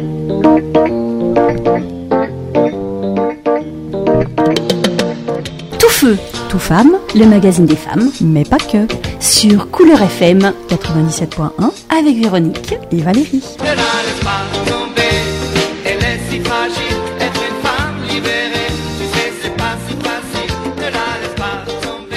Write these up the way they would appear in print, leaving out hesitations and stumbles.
Tout feu, tout femme, le magazine des femmes, mais pas que, sur Couleur FM 97.1 avec Véronique et Valérie. Ne la laisse pas tomber, elle est si fragile, être une femme libérée, tu sais c'est pas si facile, ne la laisse pas tomber.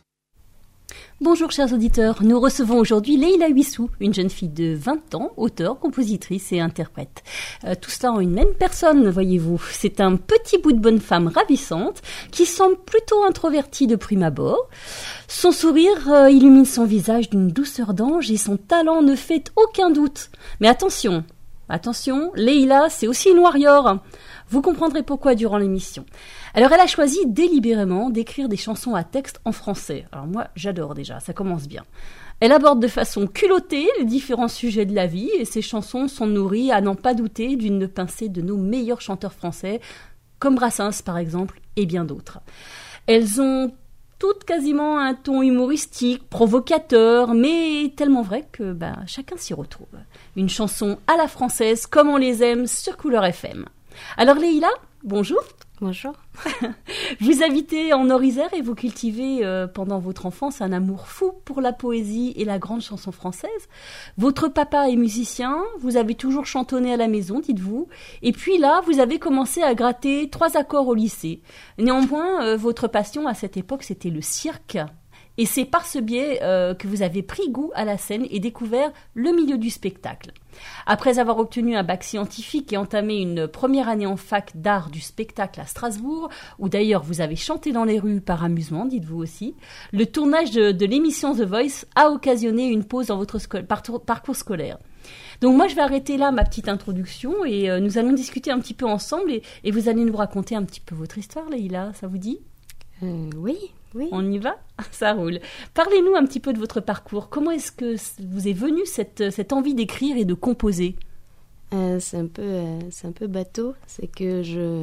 Bonjour chers auditeurs, nous recevons aujourd'hui Leïla Huissou, une jeune fille de 20 ans, auteure, compositrice et interprète. Tout cela en une même personne, voyez-vous. C'est un petit bout de bonne femme ravissante qui semble plutôt introvertie de prime abord. Son sourire illumine son visage d'une douceur d'ange et son talent ne fait aucun doute. Mais attention, Leïla, c'est aussi une warrior. Vous comprendrez pourquoi durant l'émission. Alors, elle a choisi délibérément d'écrire des chansons à texte en français. Alors moi, j'adore déjà, ça commence bien. Elle aborde de façon culottée les différents sujets de la vie et ses chansons sont nourries, à n'en pas douter, d'une pincée de nos meilleurs chanteurs français, comme Brassens par exemple, et bien d'autres. Elles ont toutes quasiment un ton humoristique, provocateur, mais tellement vrai que chacun s'y retrouve. Une chanson à la française, comme on les aime, sur Couleur FM. Alors Leïla, bonjour. Bonjour. Vous habitez en Nord-Isère et vous cultivez pendant votre enfance un amour fou pour la poésie et la grande chanson française. Votre papa est musicien, vous avez toujours chantonné à la maison, dites-vous. Et puis là, vous avez commencé à gratter 3 accords au lycée. Néanmoins, votre passion à cette époque, c'était le cirque. Et c'est par ce biais que vous avez pris goût à la scène et découvert le milieu du spectacle. Après avoir obtenu un bac scientifique et entamé une première année en fac d'art du spectacle à Strasbourg, où d'ailleurs vous avez chanté dans les rues par amusement, dites-vous aussi, le tournage de l'émission The Voice a occasionné une pause dans votre parcours scolaire. Donc moi je vais arrêter là ma petite introduction et nous allons discuter un petit peu ensemble et vous allez nous raconter un petit peu votre histoire, Leïla, ça vous dit ? Oui. On y va ? Ça roule. Parlez-nous un petit peu de votre parcours. Comment est-ce que vous est venue cette envie d'écrire et de composer ? C'est un peu bateau. C'est que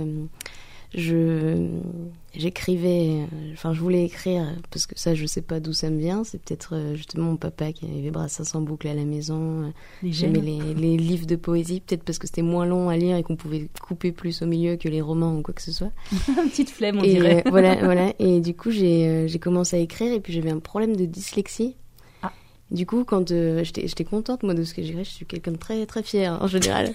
j'écrivais, je voulais écrire parce que ça, je sais pas d'où ça me vient. C'est peut-être justement mon papa qui avait Brassens en boucle à la maison. J'aimais les livres de poésie, peut-être parce que c'était moins long à lire et qu'on pouvait couper plus au milieu que les romans ou quoi que ce soit. Une petite flemme, on dirait. Voilà. Et du coup, j'ai commencé à écrire et puis j'avais un problème de dyslexie. Du coup, quand j'étais contente moi de ce que j'écris, je suis quelqu'un de très très fière en général.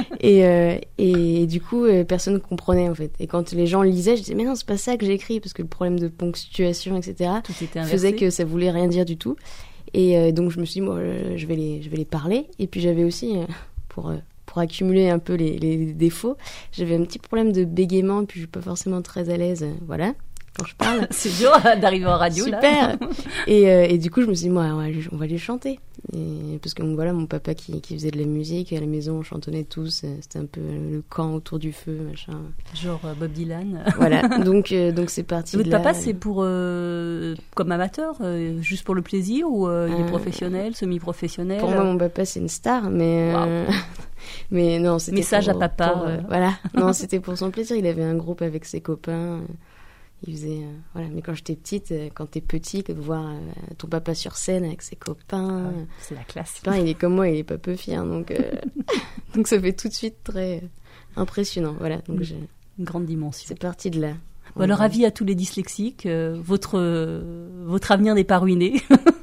et du coup, personne ne comprenait en fait. Et quand les gens lisaient, je disais mais non, c'est pas ça que j'écris parce que le problème de ponctuation, etc. faisait que ça voulait rien dire du tout. Et donc je me suis dit moi, je vais les parler. Et puis j'avais aussi pour accumuler un peu les défauts, j'avais un petit problème de bégaiement et puis je suis pas forcément très à l'aise, voilà. Quand je parle. C'est dur d'arriver en radio, super. Là. Et du coup, je me suis dit, moi, on va les chanter. Et, parce que voilà, mon papa qui faisait de la musique, à la maison, on chantonnait tous. C'était un peu le camp autour du feu, machin. Genre Bob Dylan. Voilà, donc c'est parti. Votre papa, c'est pour comme amateur, juste pour le plaisir, ou il est professionnel, semi-professionnel? Pour moi, mon papa, c'est une star, mais... Wow. Mais non, c'était message à papa. Voilà, non, c'était pour son plaisir. Il avait un groupe avec ses copains. Il faisait, voilà. Mais quand j'étais petite, quand t'es petit, voir ton papa sur scène avec ses copains, c'est la classe. Il est comme moi, il est pas peu fier, donc donc ça fait tout de suite très impressionnant. Voilà, donc une grande dimension. C'est parti de là. Bon, alors avis à tous les dyslexiques, votre avenir n'est pas ruiné.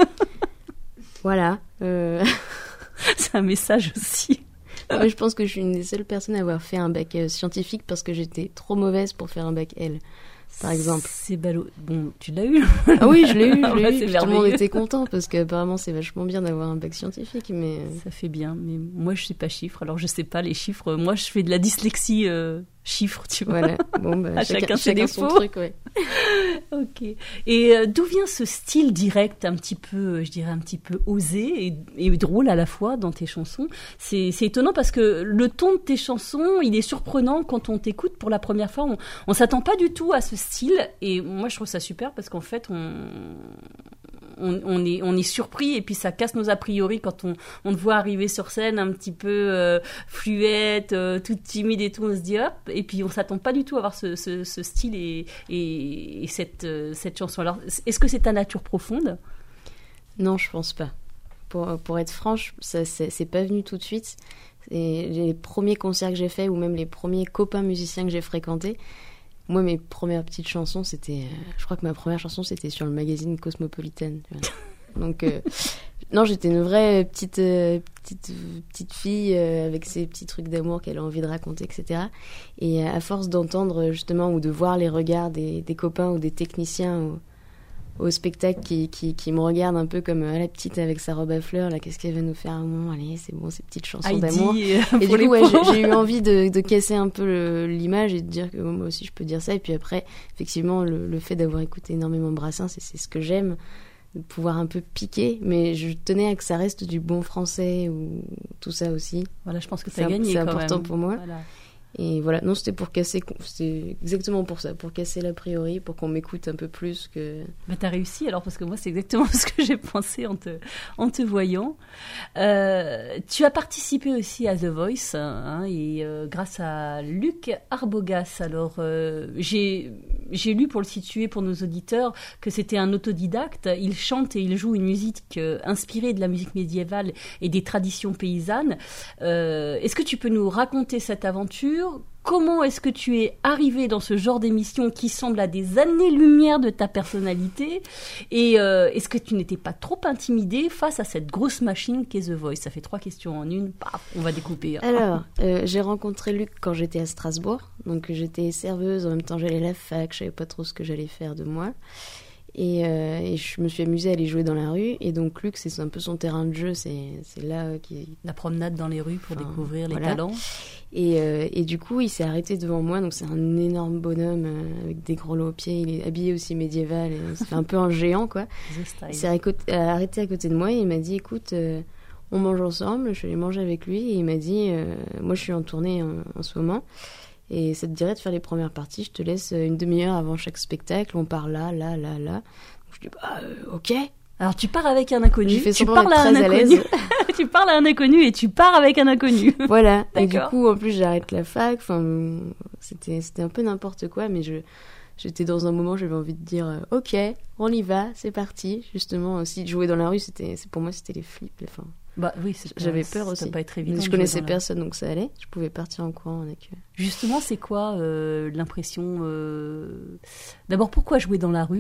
Voilà. C'est un message aussi. Ouais, je pense que je suis une des seules personnes à avoir fait un bac scientifique parce que j'étais trop mauvaise pour faire un bac L. Par exemple. C'est ballot. Bon, tu l'as eu? Ah oui, je l'ai eu. C'est tout le monde était content parce qu'apparemment c'est vachement bien d'avoir un bac scientifique, mais ça fait bien. Mais moi, je sais pas chiffres, alors je sais pas les chiffres. Moi, je fais de la dyslexie chiffres, tu vois. Voilà. Bon, chacun ses défauts. Son truc, ouais. Ok. Et d'où vient ce style direct, un petit peu, je dirais un petit peu osé et drôle à la fois dans tes chansons? C'est étonnant parce que le ton de tes chansons, il est surprenant quand on t'écoute pour la première fois. On s'attend pas du tout à ce style et moi je trouve ça super parce qu'en fait on est surpris et puis ça casse nos a priori quand on te voit arriver sur scène un petit peu fluette, toute timide et tout, on se dit hop, et puis on s'attend pas du tout à avoir ce style et cette chanson. Alors, est-ce que c'est ta nature profonde? Non, je pense pas. Pour être franche, ça c'est pas venu tout de suite, Et les premiers concerts que j'ai faits ou même les premiers copains musiciens que j'ai fréquentés, moi, mes premières petites chansons, c'était... je crois que ma première chanson, c'était sur le magazine Cosmopolitan. Tu vois. Donc, non, j'étais une vraie petite fille avec ses petits trucs d'amour qu'elle a envie de raconter, etc. Et à force d'entendre, justement, ou de voir les regards des copains ou des techniciens au spectacle qui me regardent un peu comme la petite avec sa robe à fleurs, là, qu'est-ce qu'elle va nous faire à un moment ? Allez, c'est bon, ces petites chansons d'amour. Et du coup, ouais, j'ai eu envie de casser un peu l'image et de dire que moi aussi je peux dire ça. Et puis après, effectivement, le fait d'avoir écouté énormément Brassens, c'est ce que j'aime, de pouvoir un peu piquer, mais je tenais à que ça reste du bon français ou tout ça aussi. Voilà, je pense que tu as gagné. C'est important même. pour moi. Voilà. Et voilà, non, c'était pour casser, c'est exactement pour ça, pour casser l'a priori, pour qu'on m'écoute un peu plus que... Bah, t'as réussi alors, parce que moi c'est exactement ce que j'ai pensé en te voyant. Tu as participé aussi à The Voice, hein, et grâce à Luc Arbogas. Alors j'ai lu, pour le situer pour nos auditeurs, que c'était un autodidacte. Il chante et il joue une musique inspirée de la musique médiévale et des traditions paysannes. Est-ce que tu peux nous raconter cette aventure ? Comment est-ce que tu es arrivé dans ce genre d'émission qui semble à des années-lumière de ta personnalité ? Et est-ce que tu n'étais pas trop intimidée face à cette grosse machine qu'est The Voice ? Ça fait 3 questions en une. Paf, on va découper. Alors, j'ai rencontré Luc quand j'étais à Strasbourg. Donc j'étais serveuse, en même temps j'allais à la fac, je savais pas trop ce que j'allais faire de moi. Et je me suis amusée à aller jouer dans la rue. Et donc Luc, c'est un peu son terrain de jeu. C'est là qui... La promenade dans les rues pour découvrir les talents. Et du coup, il s'est arrêté devant moi. Donc c'est un énorme bonhomme avec des gros lots aux pieds. Il est habillé aussi médiéval. C'est un peu un géant, quoi. Il s'est arrêté à côté de moi et il m'a dit, écoute, on mange ensemble. Je suis allée manger avec lui. Et il m'a dit, moi je suis en tournée en ce moment. Et ça te dirait de faire les premières parties, je te laisse une demi-heure avant chaque spectacle, on part là. Donc je dis, ok. Alors tu pars avec un inconnu, tu parles à un inconnu. Tu parles à un inconnu et tu pars avec un inconnu. Voilà, et du coup, en plus, j'arrête la fac, enfin, c'était un peu n'importe quoi, mais j'étais dans un moment, j'avais envie de dire, ok, on y va, c'est parti. Justement, aussi, jouer dans la rue, pour moi, c'était les flips, enfin... Bah oui, j'avais peur aussi. Ça peut pas être évident. Je connaissais personne, donc ça allait. Je pouvais partir en courant avec eux. Justement, c'est quoi l'impression D'abord, pourquoi jouer dans la rue ?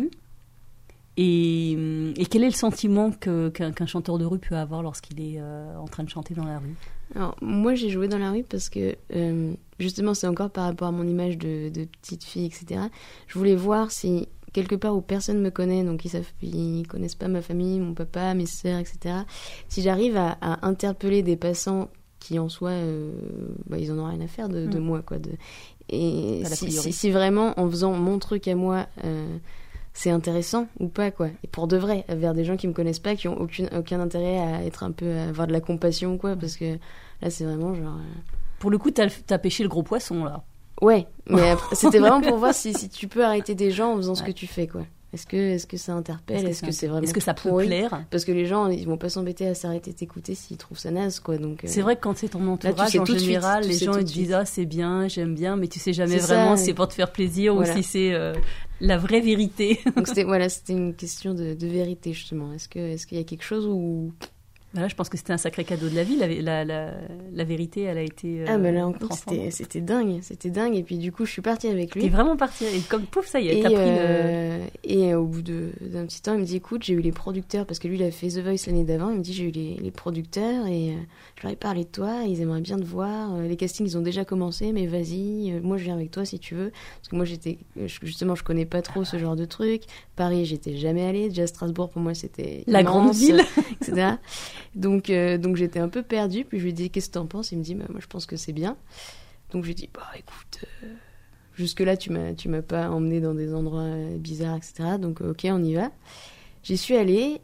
Et quel est le sentiment qu'un chanteur de rue peut avoir lorsqu'il est en train de chanter dans la rue ? Alors, moi, j'ai joué dans la rue parce que, justement, c'est encore par rapport à mon image de petite fille, etc. Je voulais voir si... quelque part où personne me connaît, donc ils connaissent pas ma famille, mon papa, mes sœurs, etc. Si j'arrive à interpeller des passants qui en soi, ils en ont rien à faire de moi, quoi. Et si vraiment en faisant mon truc à moi, c'est intéressant ou pas, quoi. Et pour de vrai, vers des gens qui me connaissent pas, qui ont aucun intérêt à être un peu, à avoir de la compassion, quoi, parce que là c'est vraiment genre. Pour le coup, t'as pêché le gros poisson là. Ouais, mais après, c'était vraiment pour voir si tu peux arrêter des gens en faisant ce que tu fais, quoi. Est-ce que ça interpelle ? Est-ce que c'est vraiment Est-ce que ça peut pourri ? plaire ? Parce que les gens, ils vont pas s'embêter à s'arrêter d'écouter s'ils trouvent ça naze, quoi. Donc, c'est vrai que quand c'est ton entourage, en général, les gens ils te disent « Ah, c'est bien, j'aime bien », mais tu sais jamais vraiment si c'est pour te faire plaisir ou si c'est la vraie vérité. Donc c'était une question de vérité, justement. Est-ce qu'il y a quelque chose où... Là, je pense que c'était un sacré cadeau de la vie. La vérité, elle a été. Mais là encore, c'était dingue. Et puis du coup, je suis partie avec lui. T'es vraiment partie. Et comme pouf, ça y est, t'as pris le. Et au bout d'un petit temps, il me dit écoute, j'ai eu les producteurs, parce que lui, il a fait The Voice l'année d'avant. Il me dit j'ai eu les producteurs et je leur ai parlé de toi. Ils aimeraient bien te voir. Les castings, ils ont déjà commencé, mais vas-y. Moi, je viens avec toi si tu veux. Parce que moi, justement, je connais pas trop ce genre de truc. Paris, j'étais jamais allée. Déjà, Strasbourg, pour moi, c'était la grande ville, etc. Donc j'étais un peu perdue, puis je lui ai dit qu'est-ce que t'en penses ? Il me dit moi je pense que c'est bien. Donc je lui ai dit écoute, jusque là tu m'as pas emmenée dans des endroits bizarres, etc. Donc ok, on y va. J'y suis allée,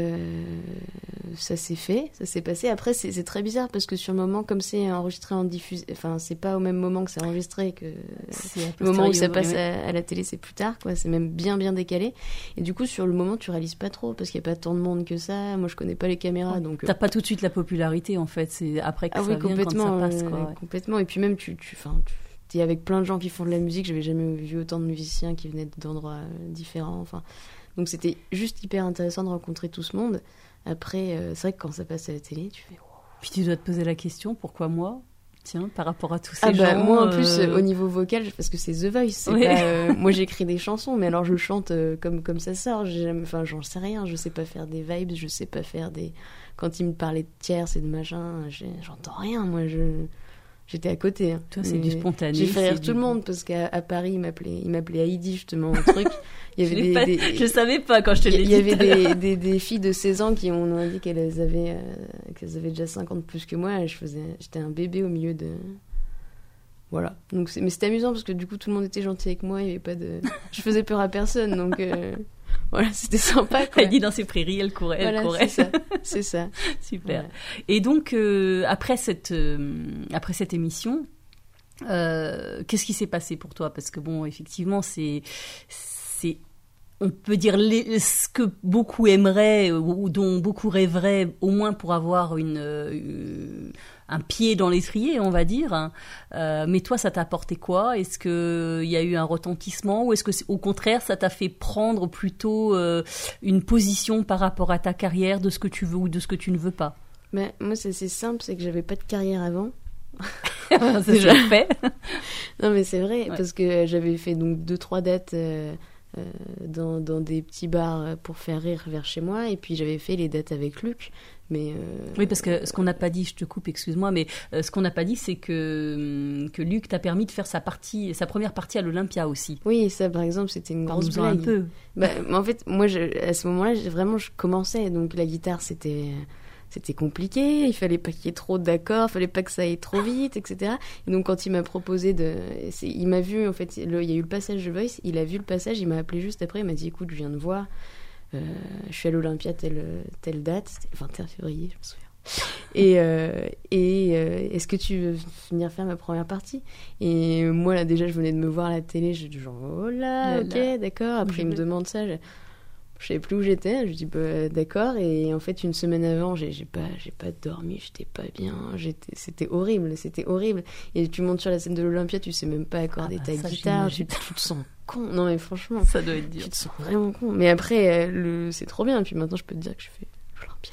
ça s'est fait, ça s'est passé. Après c'est très bizarre parce que sur le moment, comme c'est enregistré en diffusé, enfin c'est pas au même moment que c'est enregistré, que le moment où ça passe à la télé c'est plus tard, quoi. C'est même bien décalé. Et du coup sur le moment tu réalises pas trop parce qu'il y a pas tant de monde que ça. Moi je connais pas les caméras, donc t'as pas tout de suite la popularité en fait. C'est après que ça vient complètement, quand ça passe, quoi. Complètement. Et puis même tu t'es avec plein de gens qui font de la musique. J'avais jamais vu autant de musiciens qui venaient d'endroits différents. Enfin. Donc c'était juste hyper intéressant de rencontrer tout ce monde. Après, c'est vrai que quand ça passe à la télé, tu fais... Puis tu dois te poser la question, pourquoi moi ? Tiens, par rapport à tous ces gens... Moi, en plus, au niveau vocal, parce que c'est The Voice, c'est pas... moi, j'écris des chansons, mais alors je chante comme ça sort. Enfin, j'en sais rien. Je sais pas faire des vibes, je sais pas faire des... Quand il me parlait de tierces et de machin, j'entends rien, moi, J'étais à côté. Hein. Toi, c'est du spontané. J'ai fait rire tout le monde parce qu'à Paris, il m'appelait Heidi, justement, un truc. Il y avait je savais pas quand je te l'ai dit. Il y avait des filles de 16 ans qui ont dit qu'elles avaient déjà 50 plus que moi. J'étais un bébé au milieu de... Voilà. Donc, mais c'était amusant parce que du coup, tout le monde était gentil avec moi. Il y avait pas de... Je faisais peur à personne, donc... Voilà, c'était sympa, quoi. Heidi dans ses prairies, elle courait. C'est ça. Super. Ouais. Et donc, après cette émission, qu'est-ce qui s'est passé pour toi ? Parce que bon, effectivement, c'est on peut dire ce que beaucoup aimeraient ou dont beaucoup rêveraient, au moins pour avoir un pied dans l'étrier, on va dire. Mais toi, ça t'a apporté quoi ? Est-ce qu'il y a eu un retentissement ou est-ce que, au contraire, ça t'a fait prendre plutôt une position par rapport à ta carrière, de ce que tu veux ou de ce que tu ne veux pas ? Mais moi, c'est simple, c'est que j'avais pas de carrière avant. C'est déjà fait. Non, mais c'est vrai, parce que j'avais fait donc 2-3 dates... dans des petits bars pour faire rire vers chez moi, et puis j'avais fait les dates avec Luc, mais oui, parce que ce qu'on n'a pas dit, je te coupe, excuse-moi, mais ce qu'on n'a pas dit, c'est que Luc t'a permis de faire sa première partie à l'Olympia aussi. Oui, ça par exemple, c'était une grosse blague. Un peu. En fait, moi à ce moment-là, je commençais, donc la guitare c'était compliqué, il fallait pas qu'il y ait trop d'accords, il fallait pas que ça aille trop vite, etc. Et donc quand il m'a proposé il m'a vu, en fait, il y a eu le passage de Voice, il a vu le passage, il m'a appelé juste après, il m'a dit écoute, je viens de voir, je suis à l'Olympia telle date, c'était le 21 février, je me souviens. Et est-ce que tu veux venir faire ma première partie ? Et moi là déjà je venais de me voir à la télé, je dis genre oh là, ok, d'accord. Après il me demande ça, je savais plus où j'étais, je lui dis bah, d'accord, et en fait une semaine avant j'ai pas dormi, j'étais pas bien, c'était horrible, et tu montes sur la scène de l'Olympia, tu sais même pas accorder ta guitare, tu te sens con, non mais franchement ça doit être dur, tu te sens vraiment con, mais après c'est trop bien, et puis maintenant je peux te dire que je fais l'Olympia.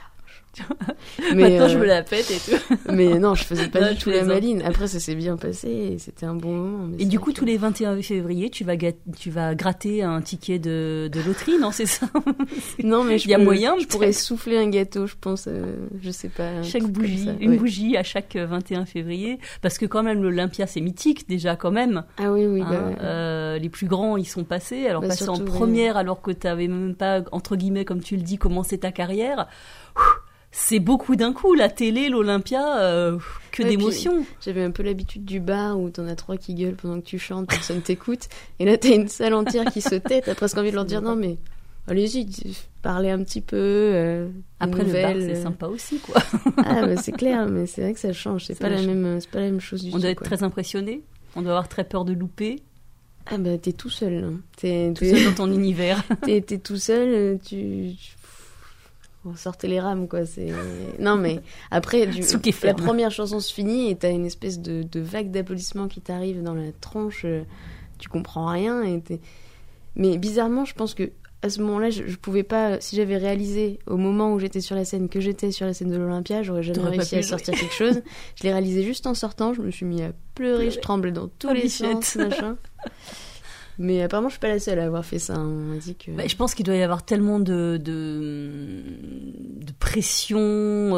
Mais maintenant je me la pète et tout. Mais non, je faisais pas du tout la maline. Après ça s'est bien passé et c'était un bon moment. Mais et du coup tous les 21 février tu vas gratter un ticket de loterie, non, c'est ça? Non, mais il y a moyen, je pourrais souffler un gâteau, je pense, je sais pas. Une bougie à chaque 21 février, parce que quand même l'Olympia c'est mythique déjà quand même. Ah oui, hein, les plus grands y sont passés, alors passer en première alors que t'avais même pas, entre guillemets comme tu le dis, commencé ta carrière. C'est beaucoup d'un coup, la télé, l'Olympia, que d'émotions. J'avais un peu l'habitude du bar où t'en as 3 qui gueulent pendant que tu chantes, personne t'écoute. Et là, t'as une salle entière qui se tait, t'as presque envie de leur dire non, mais allez-y, parlez un petit peu. Après, nouvelles, le bar, c'est sympa aussi, quoi. Ah, bah, c'est clair, mais c'est vrai que ça change. C'est pas la même chose du tout. On doit être très impressionné, on doit avoir très peur de louper. Ah, bah, t'es tout seul. Hein. T'es tout seul dans ton univers. T'es tout seul, sortez les rames, quoi. Non, mais après, la première chanson se finit et t'as une espèce de vague d'applaudissements qui t'arrive dans la tronche. Tu comprends rien. Mais bizarrement, je pense que à ce moment-là, je pouvais pas. Si j'avais réalisé au moment où j'étais sur la scène que j'étais sur la scène de l'Olympia, j'aurais jamais réussi à sortir quelque chose. Je l'ai réalisé juste en sortant. Je me suis mis à pleurer, je tremblais dans tous les sens, machin. Mais apparemment, je suis pas la seule à avoir fait ça. On m'a dit que... je pense qu'il doit y avoir tellement de pression,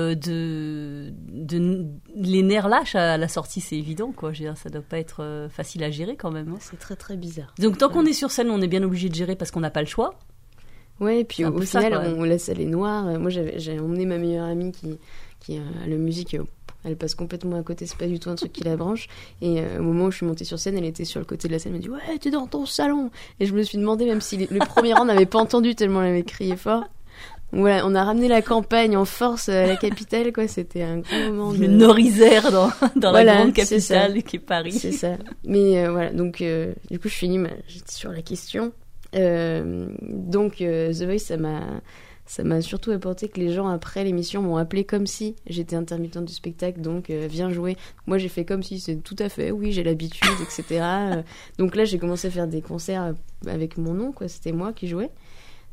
les nerfs lâchent à la sortie, c'est évident, quoi. Je veux dire, ça doit pas être facile à gérer quand même. Hein. C'est très très bizarre. Donc tant qu'on est sur scène, on est bien obligé de gérer parce qu'on n'a pas le choix. Ouais, et puis au final, la salle est noire. Moi, j'ai emmené ma meilleure amie qui a la musique. Elle passe complètement à côté, c'est pas du tout un truc qui la branche. Et au moment où je suis montée sur scène, elle était sur le côté de la scène, elle m'a dit ouais, t'es dans ton salon. Et je me suis demandé, même si le premier rang n'avait pas entendu tellement elle avait crié fort. Voilà, on a ramené la campagne en force à la capitale, quoi. C'était un grand moment. Le Nord-Isère dans la grande capitale qui est Paris. C'est ça. Mais voilà, donc du coup je finis, j'étais sur la question. Donc The Voice, ça m'a surtout apporté que les gens, après l'émission, m'ont appelé comme si j'étais intermittente du spectacle, donc viens jouer. Moi, j'ai fait comme si, c'est tout à fait, oui, j'ai l'habitude, etc. Donc là, j'ai commencé à faire des concerts avec mon nom, quoi. C'était moi qui jouais.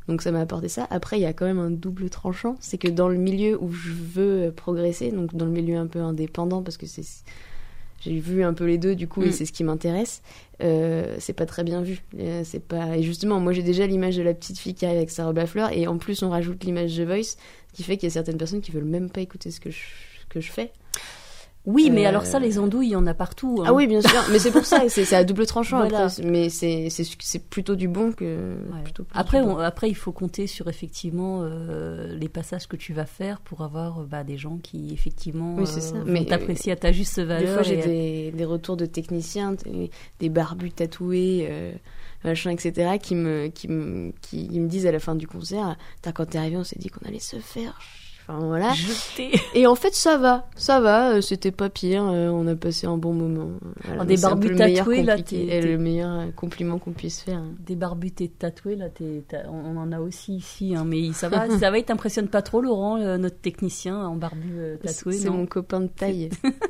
Donc ça m'a apporté ça. Après, il y a quand même un double tranchant. C'est que dans le milieu où je veux progresser, donc dans le milieu un peu indépendant, parce que j'ai vu un peu les deux du coup et c'est ce qui m'intéresse, c'est pas très bien vu. C'est pas... Et justement, moi j'ai déjà l'image de la petite fille qui arrive avec sa robe à fleurs et en plus on rajoute l'image de Voice, ce qui fait qu'il y a certaines personnes qui veulent même pas écouter ce que je fais. Oui, mais alors ça, les andouilles, il y en a partout. Hein. Ah oui, bien sûr. Mais c'est pour ça, c'est à double tranchant. Voilà. Après, mais c'est plutôt du bon que... Ouais. Plutôt Après, il faut compter sur effectivement les passages que tu vas faire pour avoir des gens qui effectivement oui, c'est ça. Vont t'apprécier à ta juste valeur. Des fois, j'ai des retours de techniciens, des barbus tatoués, machin, etc., qui me disent à la fin du concert, quand t'es arrivé, on s'est dit qu'on allait se faire... Enfin, voilà. Et en fait, ça va, c'était pas pire, on a passé un bon moment. Voilà, des barbus tatoués, là, le meilleur compliment qu'on puisse faire. Des barbus tatoués, là, on en a aussi ici, hein, mais ça va, il t'impressionne pas trop, Laurent, notre technicien en barbu tatoué, c'est mon copain de taille.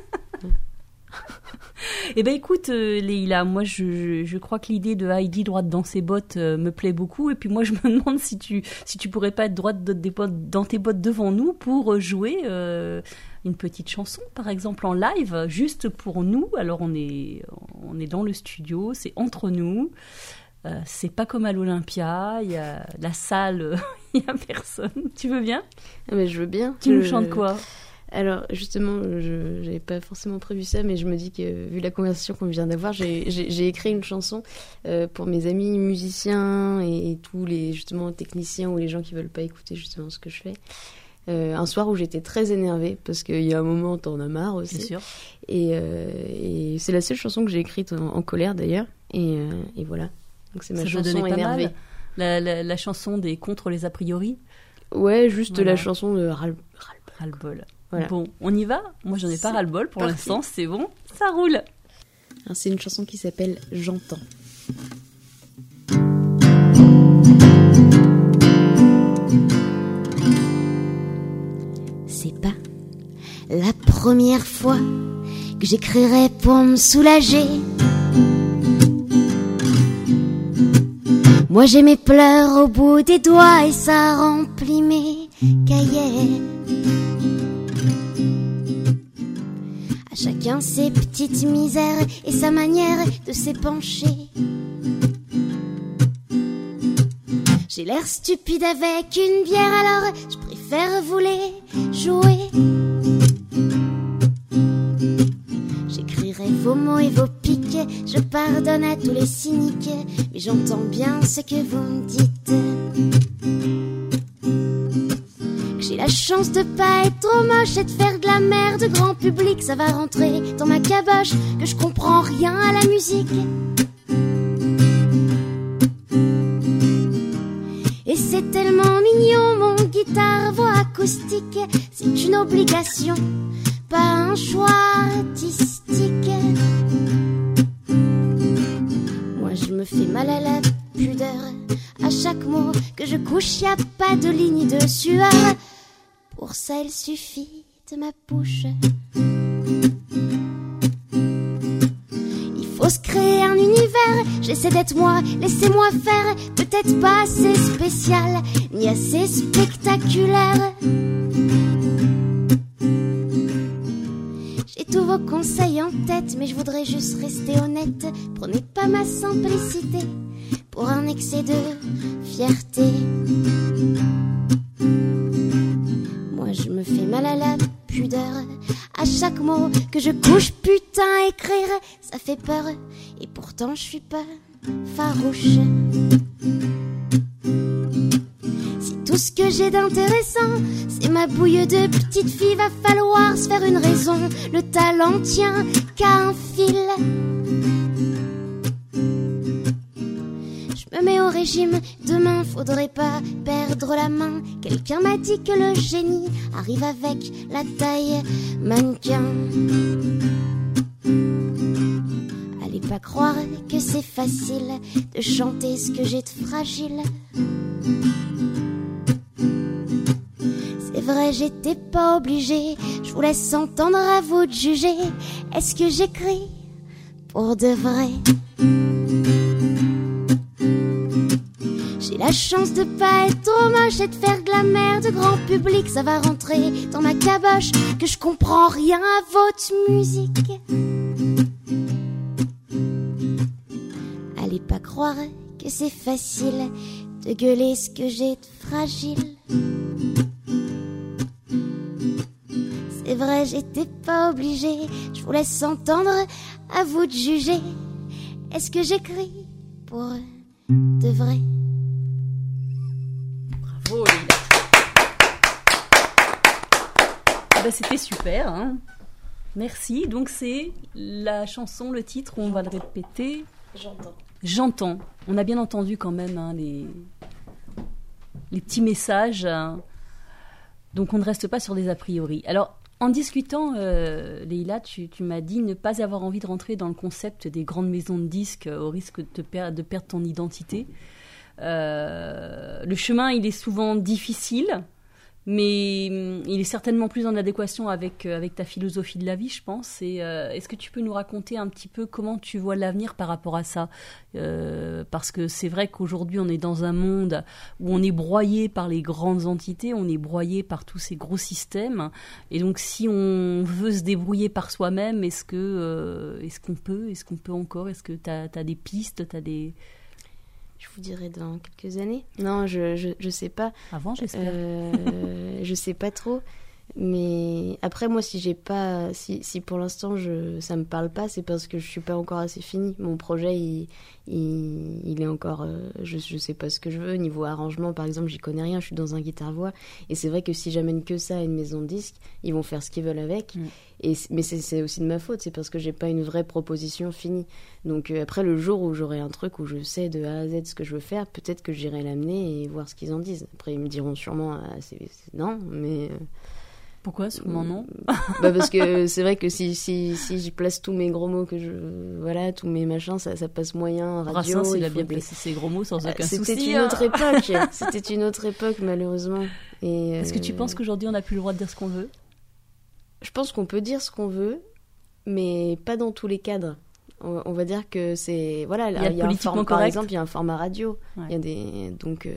Eh ben écoute, Leïla, moi je crois que l'idée de Heidi droite dans ses bottes me plaît beaucoup. Et puis moi je me demande si tu pourrais pas être droite dans tes bottes devant nous pour jouer une petite chanson, par exemple en live, juste pour nous. Alors on est dans le studio, c'est entre nous. C'est pas comme à l'Olympia, il y a la salle, il y a personne. Tu veux bien ? Ah mais je veux bien. Tu nous chantes quoi ? Alors justement, je n'avais pas forcément prévu ça, mais je me dis que vu la conversation qu'on vient d'avoir, j'ai écrit une chanson pour mes amis musiciens et tous les justement techniciens ou les gens qui veulent pas écouter justement ce que je fais. Un soir où j'étais très énervée parce qu'il y a un moment t'en as marre aussi. C'est sûr. Et c'est la seule chanson que j'ai écrite en colère d'ailleurs. Et voilà. Donc c'est ma chanson énervée. La chanson des contre les a priori. Ouais, juste voilà. La chanson de ras-le-bol. Voilà. Bon, on y va ? Moi, j'en ai pas ras-le-bol pour l'instant, c'est bon, ça roule. Alors, c'est une chanson qui s'appelle « J'entends ». C'est pas la première fois que j'écrirai pour me soulager. Moi, j'ai mes pleurs au bout des doigts et ça remplit mes cahiers. Chacun ses petites misères et sa manière de s'épancher. J'ai l'air stupide avec une bière, alors je préfère vous les jouer. J'écrirai vos mots et vos piques, je pardonne à tous les cyniques, mais j'entends bien ce que vous me dites. J'ai la chance de pas être trop moche et de faire de la merde grand public. Ça va rentrer dans ma caboche, que je comprends rien à la musique. Et c'est tellement mignon, mon guitare-voix acoustique. C'est une obligation, pas un choix artistique. Moi je me fais mal à la pudeur. À chaque mot que je couche, y a pas de ligne de sueur. Pour ça, il suffit de ma bouche. Il faut se créer un univers. J'essaie d'être moi, laissez-moi faire. Peut-être pas assez spécial, ni assez spectaculaire. J'ai tous vos conseils en tête, mais je voudrais juste rester honnête. Prenez pas ma simplicité pour un excès de fierté. Moi je me fais mal à la pudeur. À chaque mot que je couche, putain, écrire, ça fait peur. Et pourtant je suis pas farouche. Si tout ce que j'ai d'intéressant, c'est ma bouille de petite fille, va falloir se faire une raison. Le talent tient qu'à un fil. Je me mets au régime, demain faudrait pas perdre la main. Quelqu'un m'a dit que le génie arrive avec la taille mannequin. Allez pas croire que c'est facile de chanter ce que j'ai de fragile. C'est vrai, j'étais pas obligée, je vous laisse entendre, à vous de juger. Est-ce que j'écris pour de vrai? J'ai la chance de pas être trop moche et de faire de la merde grand public. Ça va rentrer dans ma caboche que je comprends rien à votre musique. Allez pas croire que c'est facile de gueuler ce que j'ai de fragile. C'est vrai, j'étais pas obligée. Je vous laisse entendre, à vous de juger. Est-ce que j'écris pour de vrai? Bravo, Leïla. C'était super, hein. Merci. Donc c'est la chanson, le titre, on va le répéter. J'entends. On a bien entendu quand même hein, les petits messages. Hein. Donc on ne reste pas sur des a priori. Alors en discutant, Leïla, tu m'as dit ne pas avoir envie de rentrer dans le concept des grandes maisons de disques au risque de perdre ton identité. Le chemin, il est souvent difficile, mais il est certainement plus en adéquation avec ta philosophie de la vie, je pense. Et est-ce que tu peux nous raconter un petit peu comment tu vois l'avenir par rapport à ça ? Parce que c'est vrai qu'aujourd'hui, on est dans un monde où on est broyé par les grandes entités, on est broyé par tous ces gros systèmes. Et donc, si on veut se débrouiller par soi-même, est-ce qu'on peut encore ? Est-ce que tu as des pistes, tu as des... Je vous dirai dans quelques années. Non, je sais pas. Avant, j'espère. Je sais pas trop. Mais après, moi, si pour l'instant ça me parle pas, c'est parce que je suis pas encore assez finie. Mon projet, il est encore. Je sais pas ce que je veux. Niveau arrangement, par exemple, j'y connais rien. Je suis dans un guitare-voix. Et c'est vrai que si j'amène que ça à une maison de disques, ils vont faire ce qu'ils veulent avec. Mais c'est aussi de ma faute. C'est parce que j'ai pas une vraie proposition finie. Donc après, le jour où j'aurai un truc où je sais de A à Z ce que je veux faire, peut-être que j'irai l'amener et voir ce qu'ils en disent. Après, ils me diront sûrement non, mais. Pourquoi sûrement non? Parce que c'est vrai que si j'y place tous mes gros mots tous mes machins, ça passe moyen radio. Brassens, il a bien placé ses gros mots sans aucun souci. C'était une autre époque. C'était une autre époque, malheureusement. Est-ce que tu penses qu'aujourd'hui on n'a plus le droit de dire ce qu'on veut? Je pense qu'on peut dire ce qu'on veut, mais pas dans tous les cadres. On va dire que c'est voilà. Il y a politiquement correct. Par exemple, il y a un format radio. Ouais. Il y a des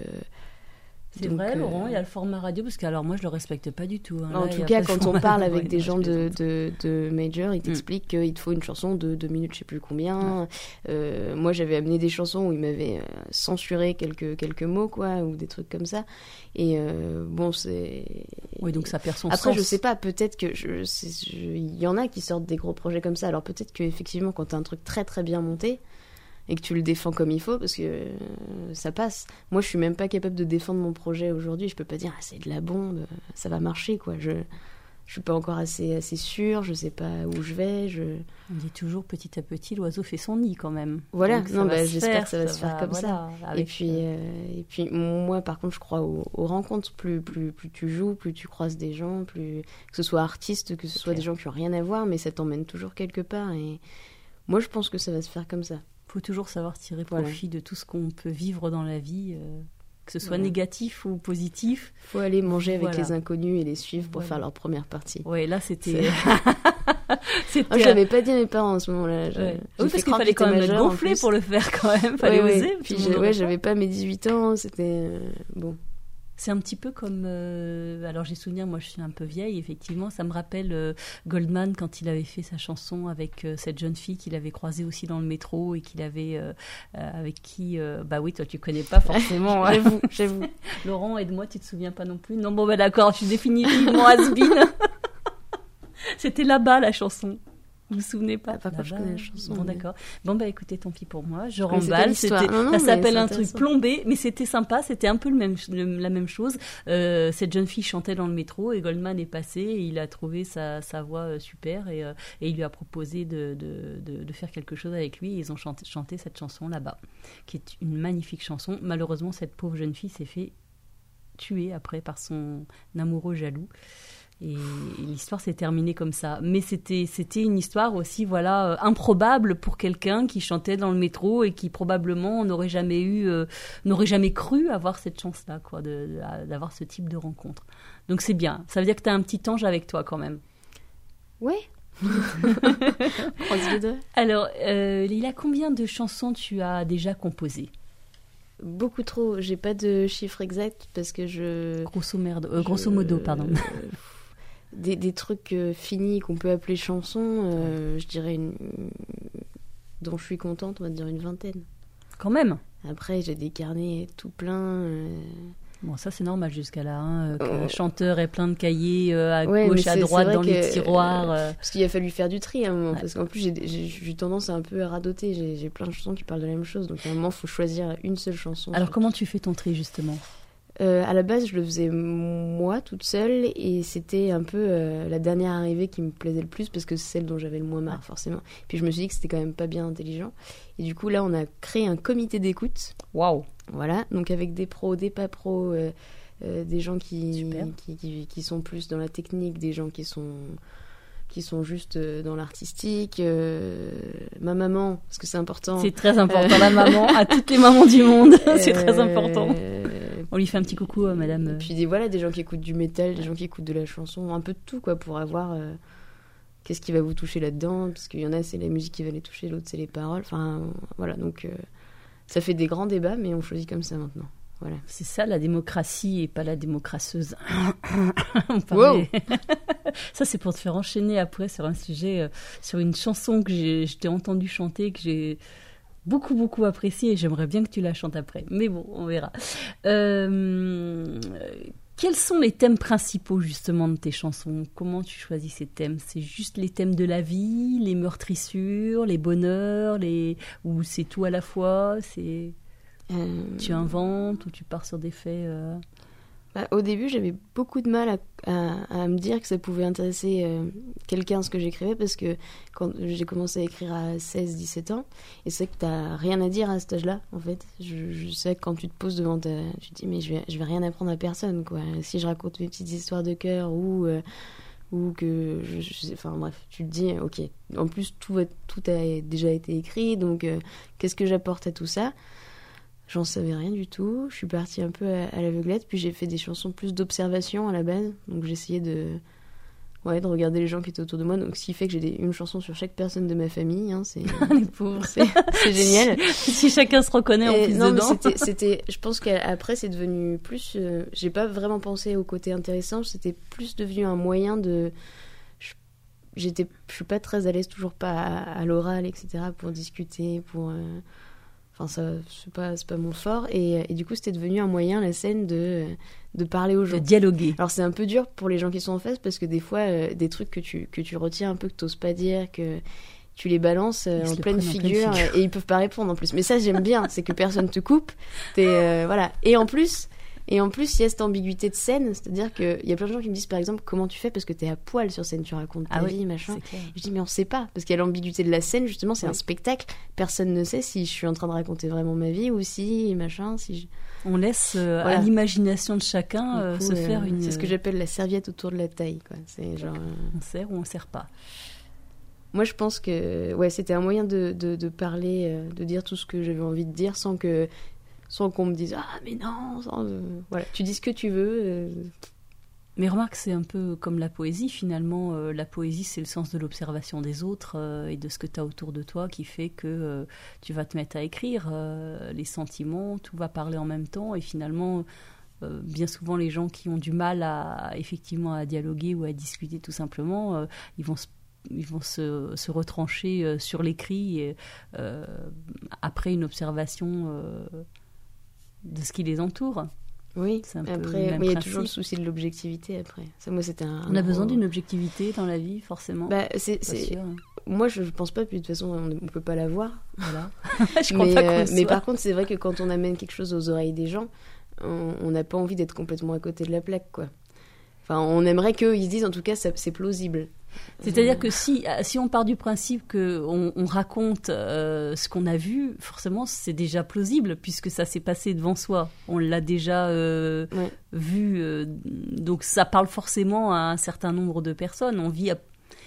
C'est vrai, Laurent, il y a le format radio, parce que alors moi je le respecte pas du tout. Hein. En tout cas, quand on parle avec des gens de Major, ils t'expliquent qu'il te faut une chanson de 2 minutes, je sais plus combien. Moi, j'avais amené des chansons où ils m'avaient censuré quelques mots, quoi, ou des trucs comme ça. Et c'est. Oui, donc ça perd son Après, sens. je sais pas, peut-être que il y en a qui sortent des gros projets comme ça. Alors peut-être qu'effectivement, quand t'as un truc très très bien monté, et que tu le défends comme il faut, parce que ça passe. Moi, je suis même pas capable de défendre mon projet aujourd'hui. Je peux pas dire c'est de la bombe, ça va marcher, quoi. Je suis pas encore assez sûre, je sais pas où je vais. On dit toujours petit à petit, l'oiseau fait son nid quand même. Voilà, donc, j'espère que ça va se faire comme ça. Avec... Et puis moi, par contre, je crois aux rencontres. Plus tu joues, plus tu croises des gens, que ce soit artistes, que ce soit des gens qui ont rien à voir, mais ça t'emmène toujours quelque part. Et moi, je pense que ça va se faire comme ça. Il faut toujours savoir tirer profit de tout ce qu'on peut vivre dans la vie, que ce soit négatif ou positif. Il faut aller manger avec les inconnus et les suivre pour faire leur première partie. Oui, là, c'était... je l'avais pas dit à mes parents en ce moment-là. Oui, parce qu'il fallait quand même être gonflé pour le faire quand même. Fallait oser. Puis j'avais pas mes 18 ans, c'était... bon. C'est un petit peu comme... alors j'ai souvenir, moi je suis un peu vieille, effectivement, ça me rappelle Goldman quand il avait fait sa chanson avec cette jeune fille qu'il avait croisée aussi dans le métro et qu'il avait... avec qui... bah oui, toi tu connais pas forcément. J'avoue. Laurent, aide-moi, tu te souviens pas non plus? Non, bon bah d'accord, je suis définitivement has-been. C'était là-bas la chanson. Vous vous souvenez pas? Par contre, je connais la chanson. Bon, d'accord. Bon, bah écoutez, tant pis pour moi. Je remballe. Ça s'appelle un truc plombé, mais c'était sympa. C'était un peu la même chose. Cette jeune fille chantait dans le métro et Goldman est passé et il a trouvé sa voix super et il lui a proposé de faire quelque chose avec lui. Et ils ont chanté cette chanson là-bas, qui est une magnifique chanson. Malheureusement, cette pauvre jeune fille s'est fait tuer après par son amoureux jaloux. Et l'histoire s'est terminée comme ça. Mais c'était une histoire aussi, improbable pour quelqu'un qui chantait dans le métro et qui probablement n'aurait jamais cru avoir cette chance-là, quoi, d'avoir ce type de rencontre. Donc c'est bien. Ça veut dire que tu as un petit ange avec toi quand même. Ouais. Alors, Leïla, combien de chansons tu as déjà composées? Beaucoup trop. J'ai pas de chiffre exact parce que grosso modo, pardon. Des trucs finis qu'on peut appeler chansons, je dirais dont je suis contente, on va dire une 20aine. Quand même. Après, j'ai des carnets tout pleins. Bon, ça c'est normal jusqu'à là, qu'un chanteur ait plein de cahiers à gauche, à droite, dans les tiroirs. Parce qu'il a fallu faire du tri à un moment, parce qu'en plus j'ai tendance un peu à radoter, j'ai plein de chansons qui parlent de la même chose, donc à un moment il faut choisir une seule chanson. Alors comment tu fais ton tri justement ? À la base, je le faisais moi, toute seule, et c'était un peu la dernière arrivée qui me plaisait le plus, parce que c'est celle dont j'avais le moins marre, forcément. Puis je me suis dit que c'était quand même pas bien intelligent. Et du coup, là, on a créé un comité d'écoute. Waouh ! Voilà, donc avec des pros, des pas pros, des gens qui sont plus dans la technique, des gens qui sont juste dans l'artistique, ma maman, parce que c'est important. C'est très important, la maman, à toutes les mamans du monde, c'est très important. On lui fait un petit coucou, madame. Et puis des gens qui écoutent du métal, des gens qui écoutent de la chanson, un peu de tout, quoi, pour avoir qu'est-ce qui va vous toucher là-dedans, parce qu'il y en a, c'est la musique qui va les toucher, l'autre, c'est les paroles. Enfin, voilà, donc ça fait des grands débats, mais on choisit comme ça maintenant. Voilà. C'est ça la démocratie et pas la démocraceuse. Wow. Ça c'est pour te faire enchaîner après sur un sujet, sur une chanson que je t'ai entendu chanter, que j'ai beaucoup appréciée et j'aimerais bien que tu la chantes après. Mais bon, on verra. Quels sont les thèmes principaux justement de tes chansons ? Comment tu choisis ces thèmes ? C'est juste les thèmes de la vie, les meurtrissures, les bonheurs, ou c'est tout à la fois ? Tu inventes ou tu pars sur des faits Au début, j'avais beaucoup de mal à me dire que ça pouvait intéresser quelqu'un ce que j'écrivais, parce que quand j'ai commencé à écrire à 16-17 ans, et c'est que t'as rien à dire à cet âge-là, en fait. Je sais que quand tu te poses devant tu te dis, mais je vais rien apprendre à personne, quoi. Si je raconte mes petites histoires de cœur ou que enfin bref, tu te dis ok, en plus tout a déjà été écrit, donc qu'est-ce que j'apporte à tout ça ? J'en savais rien du tout, je suis partie un peu à l'aveuglette, puis j'ai fait des chansons plus d'observation à la base, donc j'essayais de regarder les gens qui étaient autour de moi, donc ce qui fait que j'ai une chanson sur chaque personne de ma famille, hein, c'est les pauvres. C'est génial. Si chacun se reconnaît en plus non, dedans. Mais c'était, je pense qu'après c'est devenu plus, j'ai pas vraiment pensé au côté intéressant, c'était plus devenu un moyen de, je suis pas très à l'aise, toujours pas à l'oral, etc., pour discuter, pour enfin, ça, c'est pas mon fort. Et du coup, c'était devenu un moyen, la scène, de parler aux gens. De dialoguer. Alors, c'est un peu dur pour les gens qui sont en face, parce que des fois, des trucs que tu retiens un peu, que t'oses pas dire, que tu les balances en pleine figure, et ils peuvent pas répondre en plus. Mais ça, j'aime bien, c'est que personne te coupe. Voilà. Et en plus, il y a cette ambiguïté de scène, c'est-à-dire qu'il y a plein de gens qui me disent, par exemple, comment tu fais parce que t'es à poil sur scène, tu racontes ta vie, machin. Je dis, mais on sait pas, parce qu'il y a l'ambiguïté de la scène, justement, c'est un spectacle. Personne ne sait si je suis en train de raconter vraiment ma vie ou si, machin, On laisse à l'imagination de chacun se faire une... C'est ce que j'appelle la serviette autour de la taille, quoi. C'est genre... On sert ou on sert pas. Moi, je pense que c'était un moyen de parler, de dire tout ce que j'avais envie de dire sans qu'on me dise « Ah, mais non !» Voilà, tu dis ce que tu veux. Mais remarque, c'est un peu comme la poésie, finalement. La poésie, c'est le sens de l'observation des autres et de ce que tu as autour de toi qui fait que tu vas te mettre à écrire les sentiments, tout va parler en même temps. Et finalement, bien souvent, les gens qui ont du mal effectivement à dialoguer ou à discuter tout simplement, ils vont se retrancher sur l'écrit après une observation de ce qui les entoure. Oui, c'est un peu après, il y a toujours le souci de l'objectivité après. Ça, moi, on a besoin d'une objectivité dans la vie, forcément. C'est sûr. Moi, je pense pas, puis de toute façon, on peut pas l'avoir. Voilà. Je crois pas qu'on mais par contre, c'est vrai que quand on amène quelque chose aux oreilles des gens, on n'a pas envie d'être complètement à côté de la plaque, quoi. Enfin, on aimerait qu'ils se disent, en tout cas, c'est plausible. C'est-à-dire que si on part du principe qu'on raconte ce qu'on a vu, forcément, c'est déjà plausible, puisque ça s'est passé devant soi. On l'a déjà vu. Donc, ça parle forcément à un certain nombre de personnes. On vit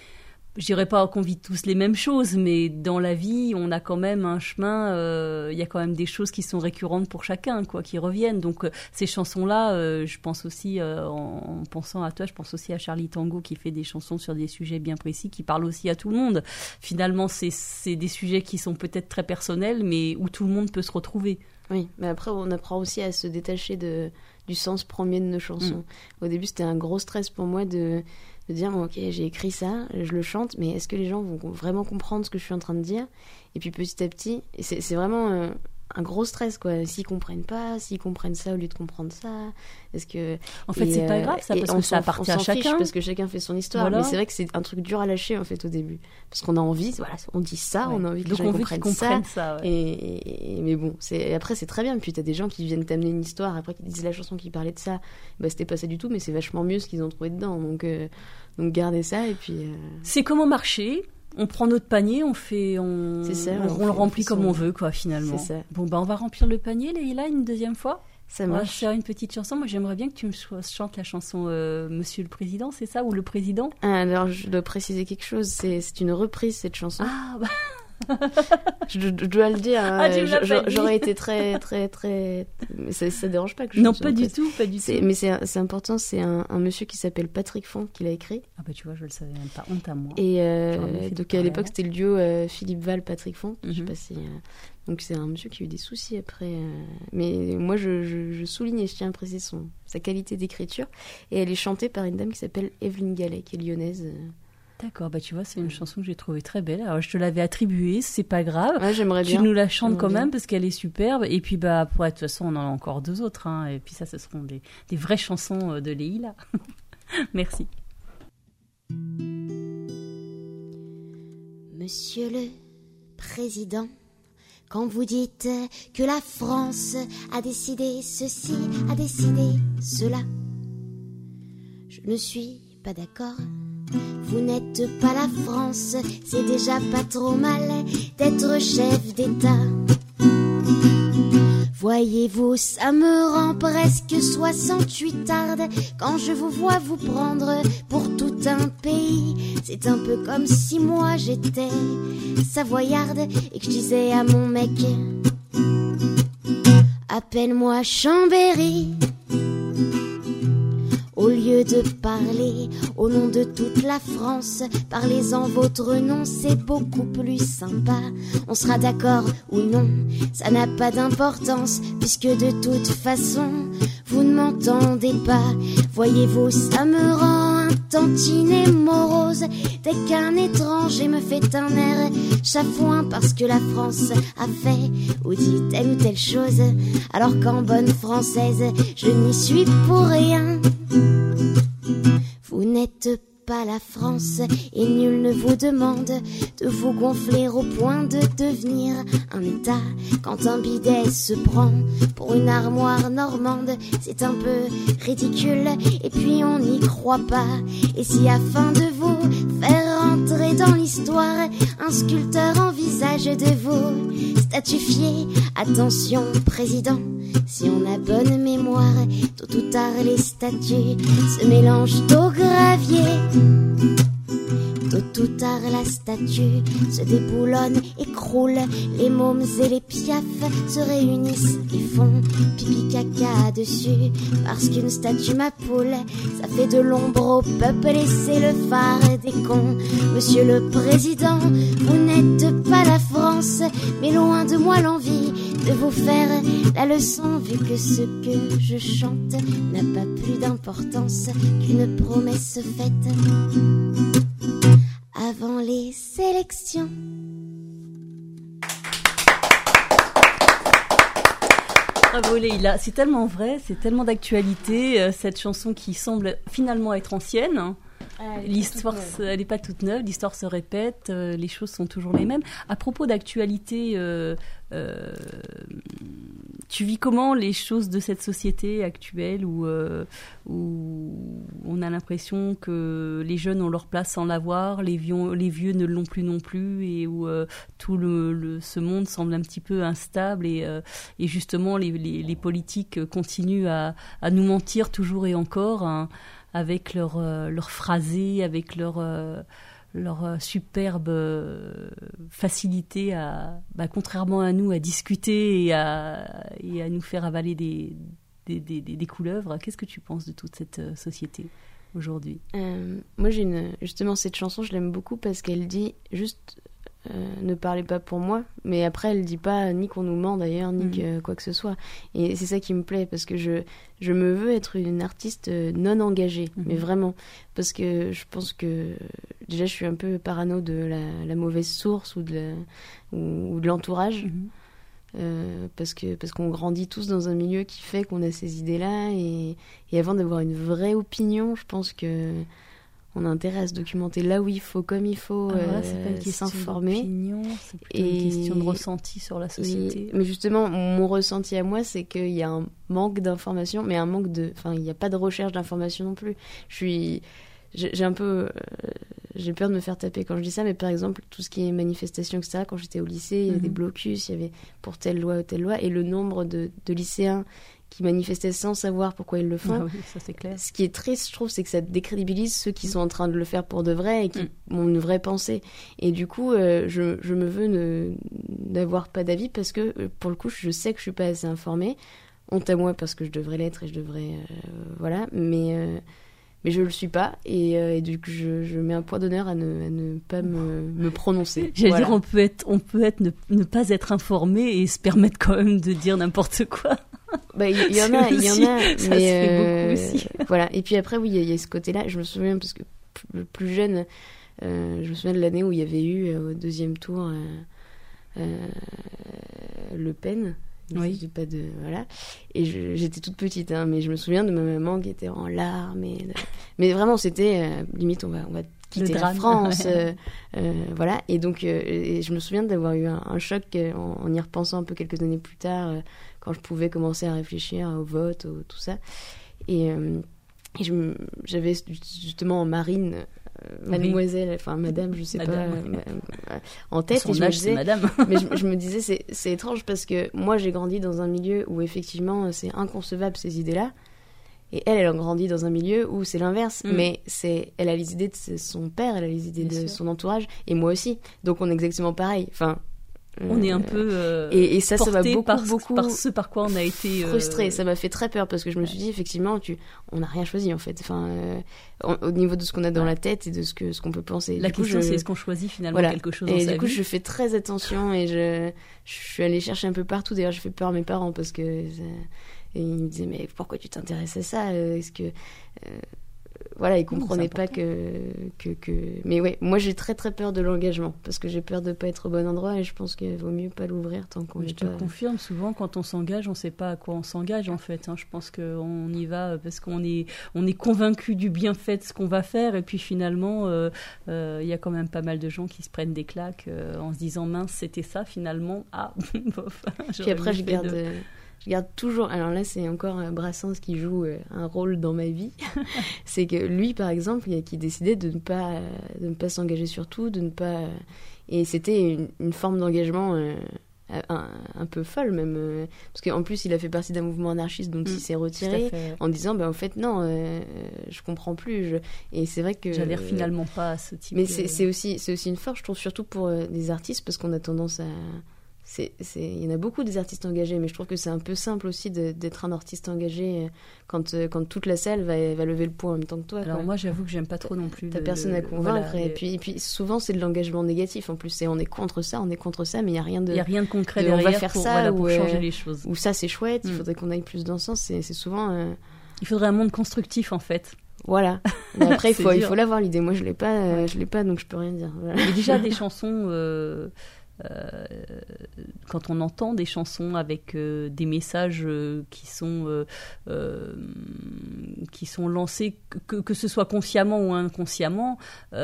je dirais pas qu'on vit tous les mêmes choses, mais dans la vie, on a quand même un chemin, il y a quand même des choses qui sont récurrentes pour chacun, quoi, qui reviennent. Donc, ces chansons-là, je pense aussi, en pensant à toi, je pense aussi à Charlie Tango qui fait des chansons sur des sujets bien précis, qui parlent aussi à tout le monde. Finalement, c'est des sujets qui sont peut-être très personnels, mais où tout le monde peut se retrouver. Oui, mais après, on apprend aussi à se détacher du sens premier de nos chansons. Au début, c'était un gros stress pour moi de dire, ok, j'ai écrit ça, je le chante, mais est-ce que les gens vont vraiment comprendre ce que je suis en train de dire ? Et puis petit à petit, et c'est vraiment un gros stress, quoi. S'ils comprennent pas, s'ils comprennent ça au lieu de comprendre ça, est-ce que... En fait, c'est pas grave, ça, parce que ça appartient à chacun. Fiche, parce que chacun fait son histoire, voilà. Mais c'est vrai que c'est un truc dur à lâcher, en fait, au début. Parce qu'on a envie, voilà, on dit ça, on a envie que les gens comprennent ça. Ouais. Mais bon, après, c'est très bien. Puis t'as des gens qui viennent t'amener une histoire, après qui disent la chanson qui parlait de ça, bah c'était pas ça du tout, mais c'est vachement mieux ce qu'ils ont trouvé dedans. Donc gardez ça, et puis... C'est comme au marché. On prend notre panier, on le remplit comme on veut, quoi, finalement. C'est ça. Bon, on va remplir le panier, Leïla, une deuxième fois. Ça marche. On va faire une petite chanson. Moi, j'aimerais bien que tu me chantes la chanson Monsieur le Président, c'est ça, ou le Président ? Alors, je dois préciser quelque chose. C'est une reprise, cette chanson. Ah, bah... je dois le dire. J'aurais été très... Mais ça dérange pas que je Non, pas du tout. Mais c'est important, c'est un monsieur qui s'appelle Patrick Font qui l'a écrit. Ah bah tu vois, je le savais même pas. Honte à moi. Et donc à l'époque, c'était le duo Philippe Val, Patrick Font. Je sais pas si... Donc c'est un monsieur qui a eu des soucis après. Mais moi, je souligne et je tiens à préciser sa qualité d'écriture. Et elle est chantée par une dame qui s'appelle Evelyne Gallet, qui est lyonnaise. D'accord, bah tu vois, c'est une chanson que j'ai trouvée très belle. Alors je te l'avais attribuée, c'est pas grave. Ouais, j'aimerais bien. Tu nous la chantes quand même parce qu'elle est superbe. Et puis bah de toute façon, on en a encore 2 autres. Hein. Et puis ça, ce seront des vraies chansons de Leïla. Merci. Monsieur le Président, quand vous dites que la France a décidé ceci, a décidé cela, je ne suis pas d'accord. Vous n'êtes pas la France, c'est déjà pas trop mal d'être chef d'État. Voyez-vous, ça me rend presque 68 tarde quand je vous vois vous prendre pour tout un pays. C'est un peu comme si moi j'étais savoyarde et que je disais à mon mec: appelle-moi Chambéry. Au lieu de parler au nom de toute la France, parlez en votre nom, c'est beaucoup plus sympa. On sera d'accord ou non, ça n'a pas d'importance, puisque de toute façon, vous ne m'entendez pas. Voyez-vous, ça me rend un tantinet morose dès qu'un étranger me fait un air chafouin parce que la France a fait ou dit telle ou telle chose, alors qu'en bonne française, je n'y suis pour rien. Vous n'êtes pas la France et nul ne vous demande de vous gonfler au point de devenir un État. Quand un bidet se prend pour une armoire normande, c'est un peu ridicule et puis on n'y croit pas. Et si afin de vous faire entrer dans l'histoire, un sculpteur envisage de vous statuifier, attention président, si on a bonne mémoire, tôt ou tard les statues se mélangent au gravier. Tôt ou tard la statue se déboulonne, écroule, les mômes et les piafs se réunissent et font pipi caca dessus. Parce qu'une statue ma poule, ça fait de l'ombre au peuple et c'est le phare des cons. Monsieur le Président, vous n'êtes pas la France, mais loin de moi l'envie de vous faire la leçon, vu que ce que je chante n'a pas plus d'importance qu'une promesse faite avant les élections. Bravo Leïla, c'est tellement vrai, c'est tellement d'actualité, cette chanson qui semble finalement être ancienne. L'histoire, elle n'est pas toute neuve, l'histoire se répète, les choses sont toujours les mêmes. À propos d'actualité, tu vis comment les choses de cette société actuelle où on a l'impression que les jeunes ont leur place sans l'avoir, les vieux ne l'ont plus non plus, et où tout ce monde semble un petit peu instable et justement les politiques continuent à nous mentir toujours et encore, hein, avec leur phrasé, avec leur superbe facilité à, contrairement à nous, à discuter et à nous faire avaler des couleuvres. Qu'est-ce que tu penses de toute cette société aujourd'hui? Moi, justement, cette chanson, je l'aime beaucoup parce qu'elle dit juste ne parlez pas pour moi, mais après elle dit pas ni qu'on nous ment d'ailleurs, ni que quoi que ce soit. Et c'est ça qui me plaît, parce que je me veux être une artiste non engagée, mais vraiment, parce que je pense que déjà je suis un peu parano de la mauvaise source ou de l'entourage. Parce qu'on grandit tous dans un milieu qui fait qu'on a ces idées-là, et avant d'avoir une vraie opinion, je pense que on a intérêt à se documenter là où il faut, comme il faut, c'est pas une question s'informer. D'opinion, c'est plutôt une question de ressenti sur la société. Mais justement, mon ressenti à moi, c'est qu'il y a un manque d'information, mais il n'y a pas de recherche d'information non plus. J'ai peur de me faire taper quand je dis ça, mais par exemple, tout ce qui est manifestation, etc., quand j'étais au lycée, il y avait des blocus, il y avait pour telle loi ou telle loi, et le nombre de lycéens qui manifestaient sans savoir pourquoi ils le font. Ah oui, ça c'est clair. Ce qui est triste, je trouve, c'est que ça décrédibilise ceux qui sont en train de le faire pour de vrai et qui ont une vraie pensée. Et du coup, je me veux n'avoir pas d'avis parce que, pour le coup, je sais que je suis pas assez informée. Honte à moi parce que je devrais l'être et je devrais... voilà, mais je le suis pas, et du coup je mets un point d'honneur à ne pas me prononcer. J'allais dire, on peut être ne pas être informé et se permettre quand même de dire n'importe quoi. Bah il y en a, ça mais se fait beaucoup aussi. Voilà. Et puis après, oui, il y a ce côté-là. Je me souviens, parce que plus jeune, je me souviens de l'année où il y avait eu au deuxième tour Le Pen. Oui. Pas de, voilà. Et j'étais toute petite, hein, mais je me souviens de ma maman qui était en larmes. Mais vraiment, c'était limite, on va quitter la France. Voilà. Et donc, et je me souviens d'avoir eu un choc en y repensant un peu quelques années plus tard, quand je pouvais commencer à réfléchir au vote, tout ça. Et j'avais justement Marine, mademoiselle, enfin madame, je sais madame, pas, en tête. Son âge, c'est madame. Mais je me disais, c'est étrange parce que moi j'ai grandi dans un milieu où effectivement c'est inconcevable ces idées-là, et elle a grandi dans un milieu où c'est l'inverse. Mais elle a les idées de son père, elle a les idées de son entourage, et moi aussi, donc on est exactement pareil. Enfin, on est un peu et ça m'a beaucoup par ce par quoi on a été frustrée. Ça m'a fait très peur parce que je me suis dit effectivement on n'a rien choisi en fait. Enfin, au niveau de ce qu'on a dans la tête et de ce qu'on peut penser. La question c'est est-ce qu'on choisit finalement quelque chose dans sa vie. Et du coup je fais très attention, et je suis allée chercher un peu partout. D'ailleurs j'ai fait peur à mes parents parce que et ils me disaient mais pourquoi tu t'intéresses à ça, est-ce que voilà, ils comprenaient pas que... Mais ouais, moi j'ai très très peur de l'engagement, parce que j'ai peur de pas être au bon endroit, et je pense qu'il vaut mieux pas l'ouvrir tant qu'on est pas... Je te confirme, souvent quand on s'engage, on sait pas à quoi on s'engage en fait. Je pense qu'on y va parce qu'on est convaincu du bienfait de ce qu'on va faire, et puis finalement, il y a quand même pas mal de gens qui se prennent des claques en se disant mince, c'était ça finalement. Ah, bof. Puis après, je garde toujours... Alors là, c'est encore Brassens qui joue un rôle dans ma vie. C'est que lui, par exemple, qui décidait de ne pas s'engager sur tout, de ne pas... Et c'était une forme d'engagement un peu folle même. Parce qu'en plus, il a fait partie d'un mouvement anarchiste, donc il s'est retiré en disant, en fait, non, je comprends plus. Et c'est vrai que... J'adhère finalement pas à ce type mais c'est aussi une force, je trouve, surtout pour des artistes, parce qu'on a tendance à... Il y en a beaucoup des artistes engagés, mais je trouve que c'est un peu simple aussi d'être un artiste engagé quand toute la salle va lever le poing en même temps que toi. Alors moi, j'avoue que j'aime pas trop non plus. T'as personne à convaincre, voilà, et puis souvent c'est de l'engagement négatif en plus. On est contre ça, mais il y a rien de concret derrière. On va faire ça pour changer les choses. Ou ça c'est chouette. Il faudrait qu'on aille plus dans ce sens. C'est souvent. Il faudrait un monde constructif en fait. Voilà. Mais après, il faut l'avoir l'idée. Moi, je l'ai pas, donc je peux rien dire. Voilà. Il y a déjà des chansons. Quand on entend des chansons avec des messages qui sont lancés, que ce soit consciemment ou inconsciemment,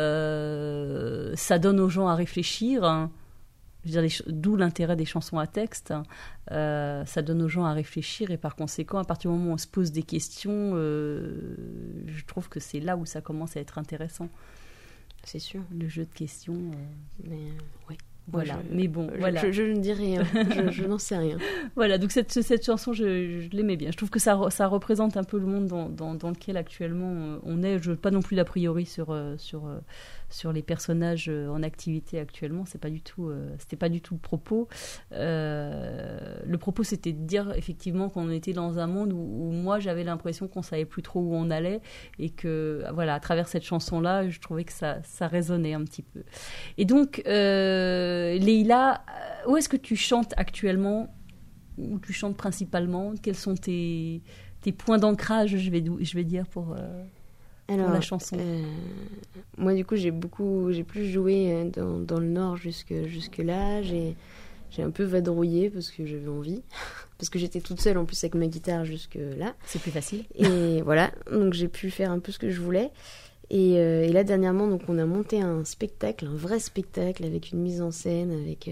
ça donne aux gens à réfléchir. Hein. Je veux dire, d'où l'intérêt des chansons à texte. Ça donne aux gens à réfléchir, et par conséquent, à partir du moment où on se pose des questions, je trouve que c'est là où ça commence à être intéressant. C'est sûr. Le jeu de questions. Mais oui. Voilà, mais bon, voilà. Je ne dis rien, je n'en sais rien. Voilà, donc cette chanson, je l'aimais bien. Je trouve que ça représente un peu le monde dans lequel actuellement on est. Je n'ai pas non plus d'a priori sur sur les personnages en activité actuellement. C'était pas du tout le propos. Le propos, c'était de dire effectivement qu'on était dans un monde où moi j'avais l'impression qu'on savait plus trop où on allait, et que voilà, à travers cette chanson-là, je trouvais que ça résonnait un petit peu. Et donc, Leïla, où est-ce que tu chantes actuellement? Où tu chantes principalement? Quels sont tes points d'ancrage, je vais dire, pour la chanson? Moi, du coup, j'ai plus joué dans le Nord jusque là. J'ai un peu vadrouillé parce que j'avais envie, parce que j'étais toute seule en plus avec ma guitare jusque là. C'est plus facile. Et voilà, donc j'ai pu faire un peu ce que je voulais. Et là, dernièrement, donc, on a monté un vrai spectacle avec une mise en scène, avec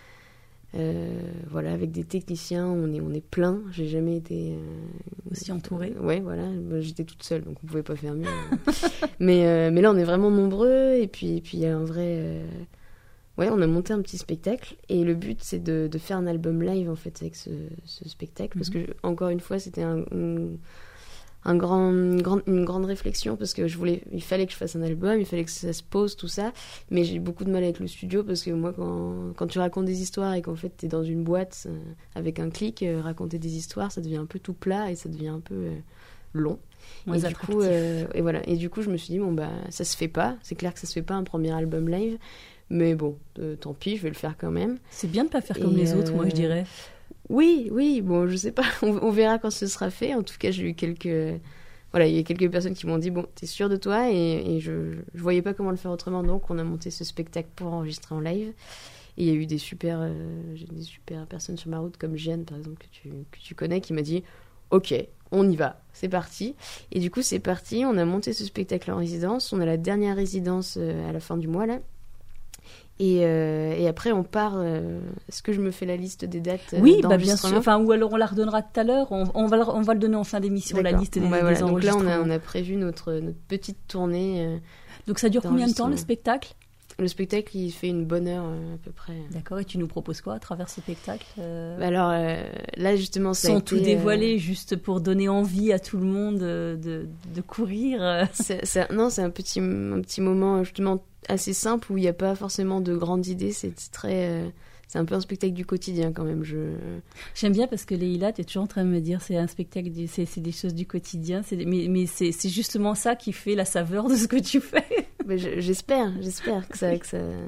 avec des techniciens. On est plein. J'ai jamais été aussi entourée. Ouais, voilà. J'étais toute seule, donc on pouvait pas faire mieux. mais là, on est vraiment nombreux. Et puis il y a un vrai. On a monté un petit spectacle. Et le but, c'est de faire un album live en fait avec ce spectacle, parce que encore une fois, c'était une grande réflexion, parce que il fallait que je fasse un album, il fallait que ça se pose, tout ça, mais j'ai beaucoup de mal avec le studio, parce que moi, quand tu racontes des histoires et qu'en fait t'es dans une boîte avec un clic, raconter des histoires, ça devient un peu tout plat et ça devient un peu long. Et du coup, et du coup, je me suis dit, ça se fait pas, c'est clair que ça se fait pas un premier album live, mais bon, tant pis, je vais le faire quand même. C'est bien de pas faire comme les autres, moi je dirais. Oui, bon, je sais pas, on verra quand ce sera fait. En tout cas, j'ai eu il y a quelques personnes qui m'ont dit, bon, t'es sûre de toi? Et je voyais pas comment le faire autrement, donc on a monté ce spectacle pour enregistrer en live. Et il y a eu des super personnes sur ma route, comme Jeanne, par exemple, que tu connais, qui m'a dit, ok, on y va, c'est parti. Et du coup, c'est parti, on a monté ce spectacle en résidence. On a la dernière résidence à la fin du mois, là. Et après, on part. Est-ce que je me fais la liste des dates? Oui, bien sûr. Enfin, ou alors on la redonnera tout à l'heure. On va le donner en fin d'émission, la liste des enregistrements. Donc là, on a prévu notre petite tournée. Donc ça dure combien de temps, le spectacle? Le spectacle, il fait une bonne heure à peu près. D'accord. Et tu nous proposes quoi à travers ce spectacle? Alors là, justement, ça sans a tout dévoiler, juste pour donner envie à tout le monde de courir. C'est un petit moment justement assez simple, où il n'y a pas forcément de grandes idées. C'est un peu un spectacle du quotidien quand même. J'aime bien, parce que Leïla, tu es toujours en train de me dire c'est un spectacle, c'est des choses du quotidien. Mais c'est justement ça qui fait la saveur de ce que tu fais. Mais j'espère que ça.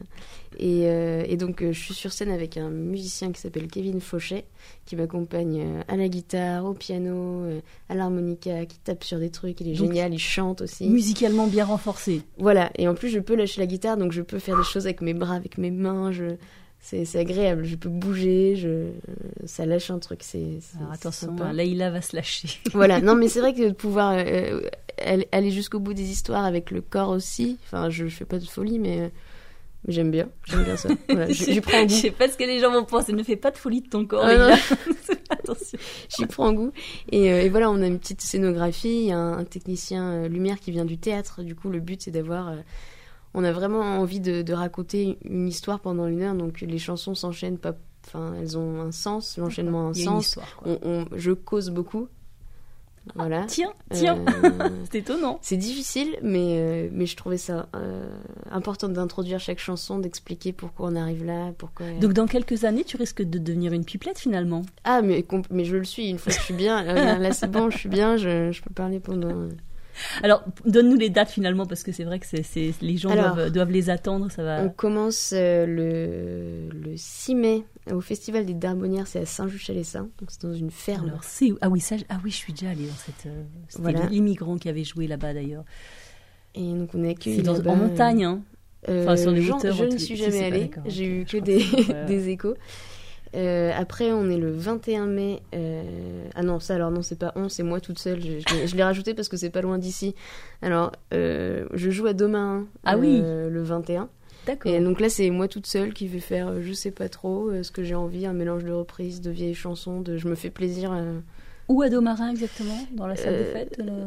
Et donc je suis sur scène avec un musicien qui s'appelle Kevin Fauchet, qui m'accompagne à la guitare, au piano, à l'harmonica, qui tape sur des trucs. Il est génial, il chante aussi. Musicalement bien renforcé. Voilà, et en plus je peux lâcher la guitare, donc je peux faire des choses avec mes bras, avec mes mains. C'est agréable, je peux bouger, ça lâche un truc. Alors attention, Leïla va se lâcher. Voilà, non mais c'est vrai que de pouvoir aller jusqu'au bout des histoires avec le corps aussi, enfin je fais pas de folie, mais j'aime bien ça. Voilà, j'y prends goût. Je sais pas ce que les gens vont penser, ne fais pas de folie de ton corps, Leïla. Attention. J'y prends goût. Et voilà, on a une petite scénographie, il y a un technicien lumière qui vient du théâtre, du coup le but c'est d'avoir... on a vraiment envie de raconter une histoire pendant 1 heure, donc les chansons s'enchaînent pas, enfin elles ont un sens, l'enchaînement a un sens. Histoire, je cause beaucoup. Voilà. Tiens, c'est étonnant. C'est difficile, mais je trouvais ça important d'introduire chaque chanson, d'expliquer pourquoi on arrive là, pourquoi. Donc dans quelques années, tu risques de devenir une pipelette finalement. Ah mais je le suis, une fois que je suis bien. Là c'est bon, je suis bien, je peux parler pendant. Alors, donne-nous les dates finalement, parce que c'est vrai que les gens doivent les attendre. Ça va. On commence le 6 mai au Festival des Darbonnières, c'est à Saint-Just-Chalessin, donc c'est dans une ferme. Alors, je suis déjà allée dans cette. C'était l'immigrant qui avait joué là-bas d'ailleurs. Et donc on est accueillis en montagne, hein. Sur les hauteurs. Je ne suis jamais allée. J'ai eu que des échos. Après, on est le 21 mai. Ah non, c'est pas c'est moi toute seule. Je l'ai rajouté parce que c'est pas loin d'ici. Alors, je joue à Domain le 21. D'accord. Et donc là, c'est moi toute seule qui vais faire, je sais pas trop, ce que j'ai envie, un mélange de reprises, de vieilles chansons, je me fais plaisir. Où à Domarin exactement? Dans la salle des fêtes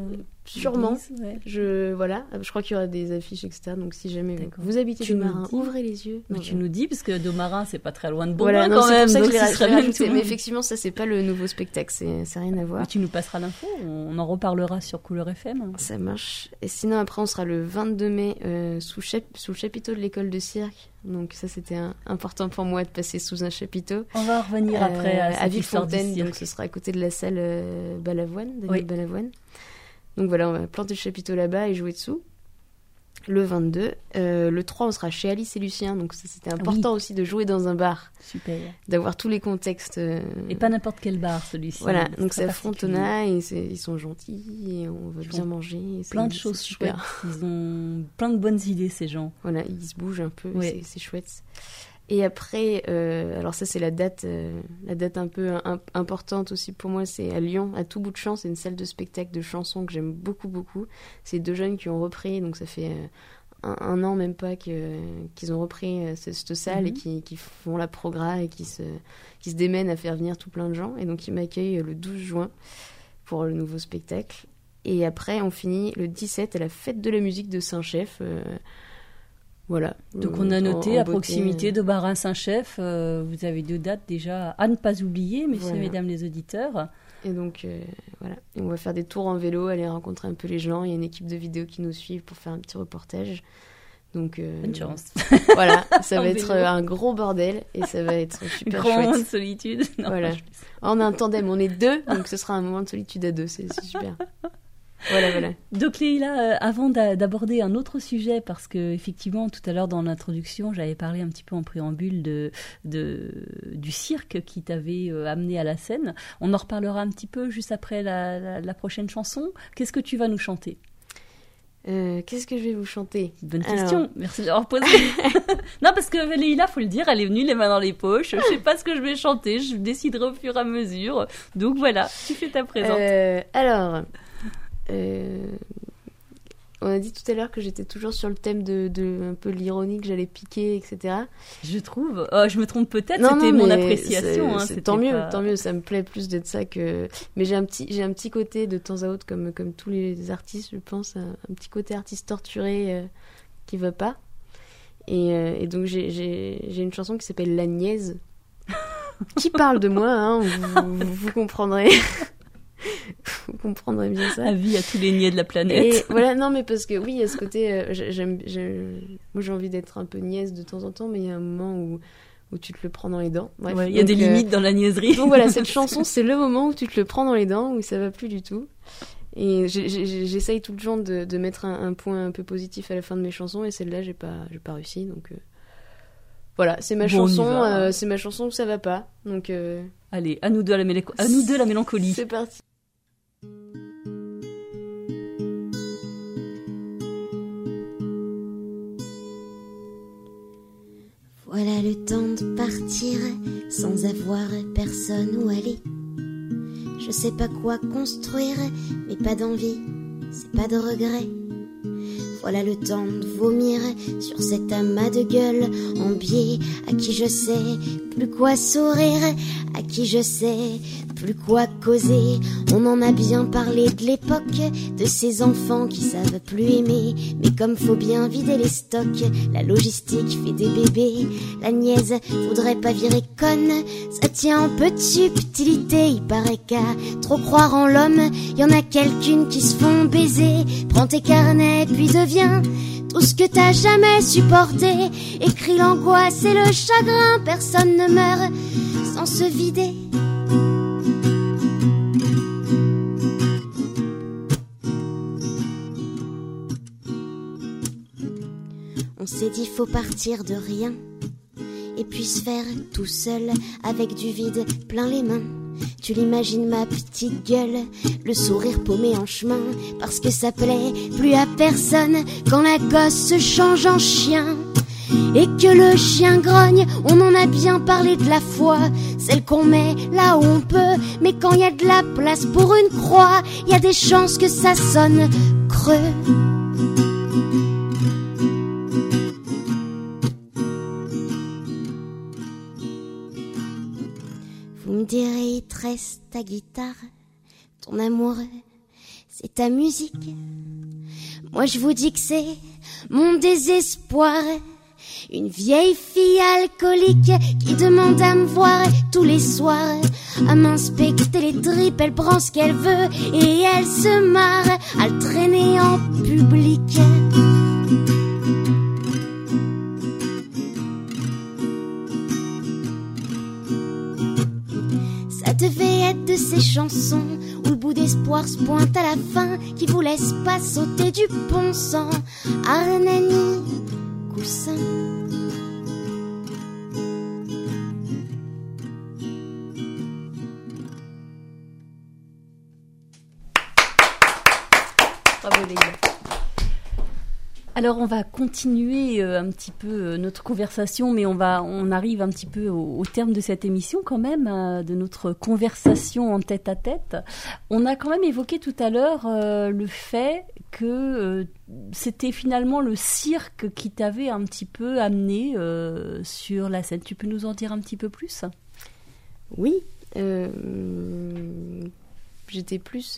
sûrement. Ouais. Voilà, je crois qu'il y aura des affiches, etc. Donc si jamais D'accord. vous habitez Tu nous Domarin, dis. ouvrez les yeux. Mais Non, tu nous dis, parce que Domarin, c'est pas très loin de voilà, Beauvais non, quand c'est même. pour ça que donc je l'ai ce serait rajouté. bien que tout le Mais monde- effectivement, ça, c'est pas le nouveau spectacle, ça n'a rien à voir. Mais tu nous passeras l'info, on en reparlera sur Couleur FM. Ça marche. Et sinon, après, on sera le 22 mai sous le chapiteau de l'école de cirque. Donc ça, c'était important pour moi de passer sous un chapiteau. On va revenir après à cette histoire du Villefontaine, cirque. donc ce sera à côté de la salle Balavoine, Daniel Oui. Balavoine. Donc voilà, on va planter le chapiteau là-bas et jouer dessous. Le 22. Le 3, on sera chez Alice et Lucien. Donc ça, c'était important aussi de jouer dans un bar, Super. d'avoir tous les contextes. Et pas n'importe quel bar, celui-ci. Voilà, C'est donc très c'est à particulier. Frontenac, et ils sont gentils, et on va bien manger. et Plein de c'est choses super. chouettes. Ils ont plein de bonnes idées, ces gens. Voilà, ils se bougent un peu, Ouais. c'est chouette. Et après, alors ça c'est la date un peu importante aussi pour moi, c'est à Lyon, à Tout bout de champ, c'est une salle de spectacle de chansons que j'aime beaucoup, beaucoup. C'est 2 jeunes qui ont repris, donc ça fait un an même pas qu'ils ont repris cette salle et qui font la progra et qui se démènent à faire venir tout plein de gens. Et donc ils m'accueillent le 12 juin pour le nouveau spectacle. Et après, on finit le 17 à la fête de la musique de Saint-Chef. Voilà. Donc on a noté En à beauté, proximité de Barin-Saint-Chef, vous avez 2 dates déjà à ne pas oublier, messieurs, Voilà. mesdames les auditeurs. Et donc, voilà. Et on va faire des tours en vélo, aller rencontrer un peu les gens. Il y a une équipe de vidéos qui nous suivent pour faire un petit reportage. Donc, Bonne chance. Voilà, ça En va être vélo. un gros bordel et ça va être super Grande chouette. solitude. Non, Voilà. On a un tandem, on est 2, donc ce sera un moment de solitude à 2, c'est super. Voilà. Donc Leïla, avant d'aborder un autre sujet, parce que effectivement tout à l'heure dans l'introduction j'avais parlé un petit peu en préambule du cirque qui t'avait amené à la scène, on en reparlera un petit peu juste après la prochaine chanson. Qu'est-ce que tu vas nous chanter? Qu'est-ce que je vais vous chanter? Bonne Alors. question, merci de l'avoir posée. Non, parce que Leïla, faut le dire, elle est venue les mains dans les poches, je sais pas ce que je vais chanter, je déciderai au fur et à mesure, donc voilà, tu fais ta présente. Alors, on a dit tout à l'heure que j'étais toujours sur le thème de un peu l'ironie que j'allais piquer, etc. Je trouve, je me trompe peut-être, Non, c'était non, mon mais appréciation. c'est C'était tant mieux, pas- tant mieux. Ça me plaît plus d'être ça que. Mais j'ai un petit côté de temps à autre, comme tous les artistes, je pense, un petit côté artiste torturé qui va pas. Et donc j'ai une chanson qui s'appelle La Niaise, qui parle de moi. Hein, vous comprendrez. Vous comprendrez bien ça. Avis à tous les niais de la planète. Et voilà, non, mais parce que oui, il y a ce côté. Moi, j'ai envie d'être un peu niaise de temps en temps, mais il y a un moment où tu te le prends dans les dents. Bref, Ouais, il y a donc, des limites dans la niaiserie. Donc voilà, cette chanson, c'est le moment où tu te le prends dans les dents, où ça va plus du tout. Et j'essaye tout le temps de mettre un point un peu positif à la fin de mes chansons, et celle-là, j'ai pas réussi. Donc voilà, c'est ma Bon, on y chanson, va. c'est ma chanson où ça va pas. Donc Allez, à nous deux la mélancolie. c'est parti. Voilà le temps de partir sans avoir personne où aller. Je sais pas quoi construire, mais pas d'envie, c'est pas de regret. Voilà le temps de vomir sur cet amas de gueule en biais, à qui je sais plus quoi sourire, à qui je sais plus quoi causer. On en a bien parlé de l'époque, de ces enfants qui savent plus aimer. Mais comme faut bien vider les stocks, la logistique fait des bébés. La niaise voudrait pas virer conne, ça tient un peu de subtilité. Il paraît qu'à trop croire en l'homme, y en a quelqu'une qui se font baiser. Prends tes carnets puis deviens tout ce que t'as jamais supporté. Écris l'angoisse et le chagrin, personne ne meurt sans se vider. On s'est dit faut partir de rien et puis se faire tout seul avec du vide plein les mains. Tu l'imagines ma petite gueule, le sourire paumé en chemin, parce que ça plaît plus à personne quand la gosse se change en chien. Et que le chien grogne, on en a bien parlé de la foi, celle qu'on met là où on peut. Mais quand y a de la place pour une croix, y a des chances que ça sonne creux. Vous me direz, il te reste ta guitare, ton amour, c'est ta musique. Moi je vous dis que c'est mon désespoir. Une vieille fille alcoolique qui demande à me voir tous les soirs, à m'inspecter les tripes. Elle prend ce qu'elle veut et elle se marre à le traîner en public. Ça devait être de ces chansons où le bout d'espoir se pointe à la fin, qui vous laisse pas sauter du pont sans Arnani coussin. Bravo Leïla. Alors on va continuer un petit peu notre conversation, mais on arrive un petit peu au terme de cette émission quand même, de notre conversation en tête à tête. On a quand même évoqué tout à l'heure le fait que c'était finalement le cirque qui t'avait un petit peu amené sur la scène. Tu peux nous en dire un petit peu plus ? Oui, j'étais plus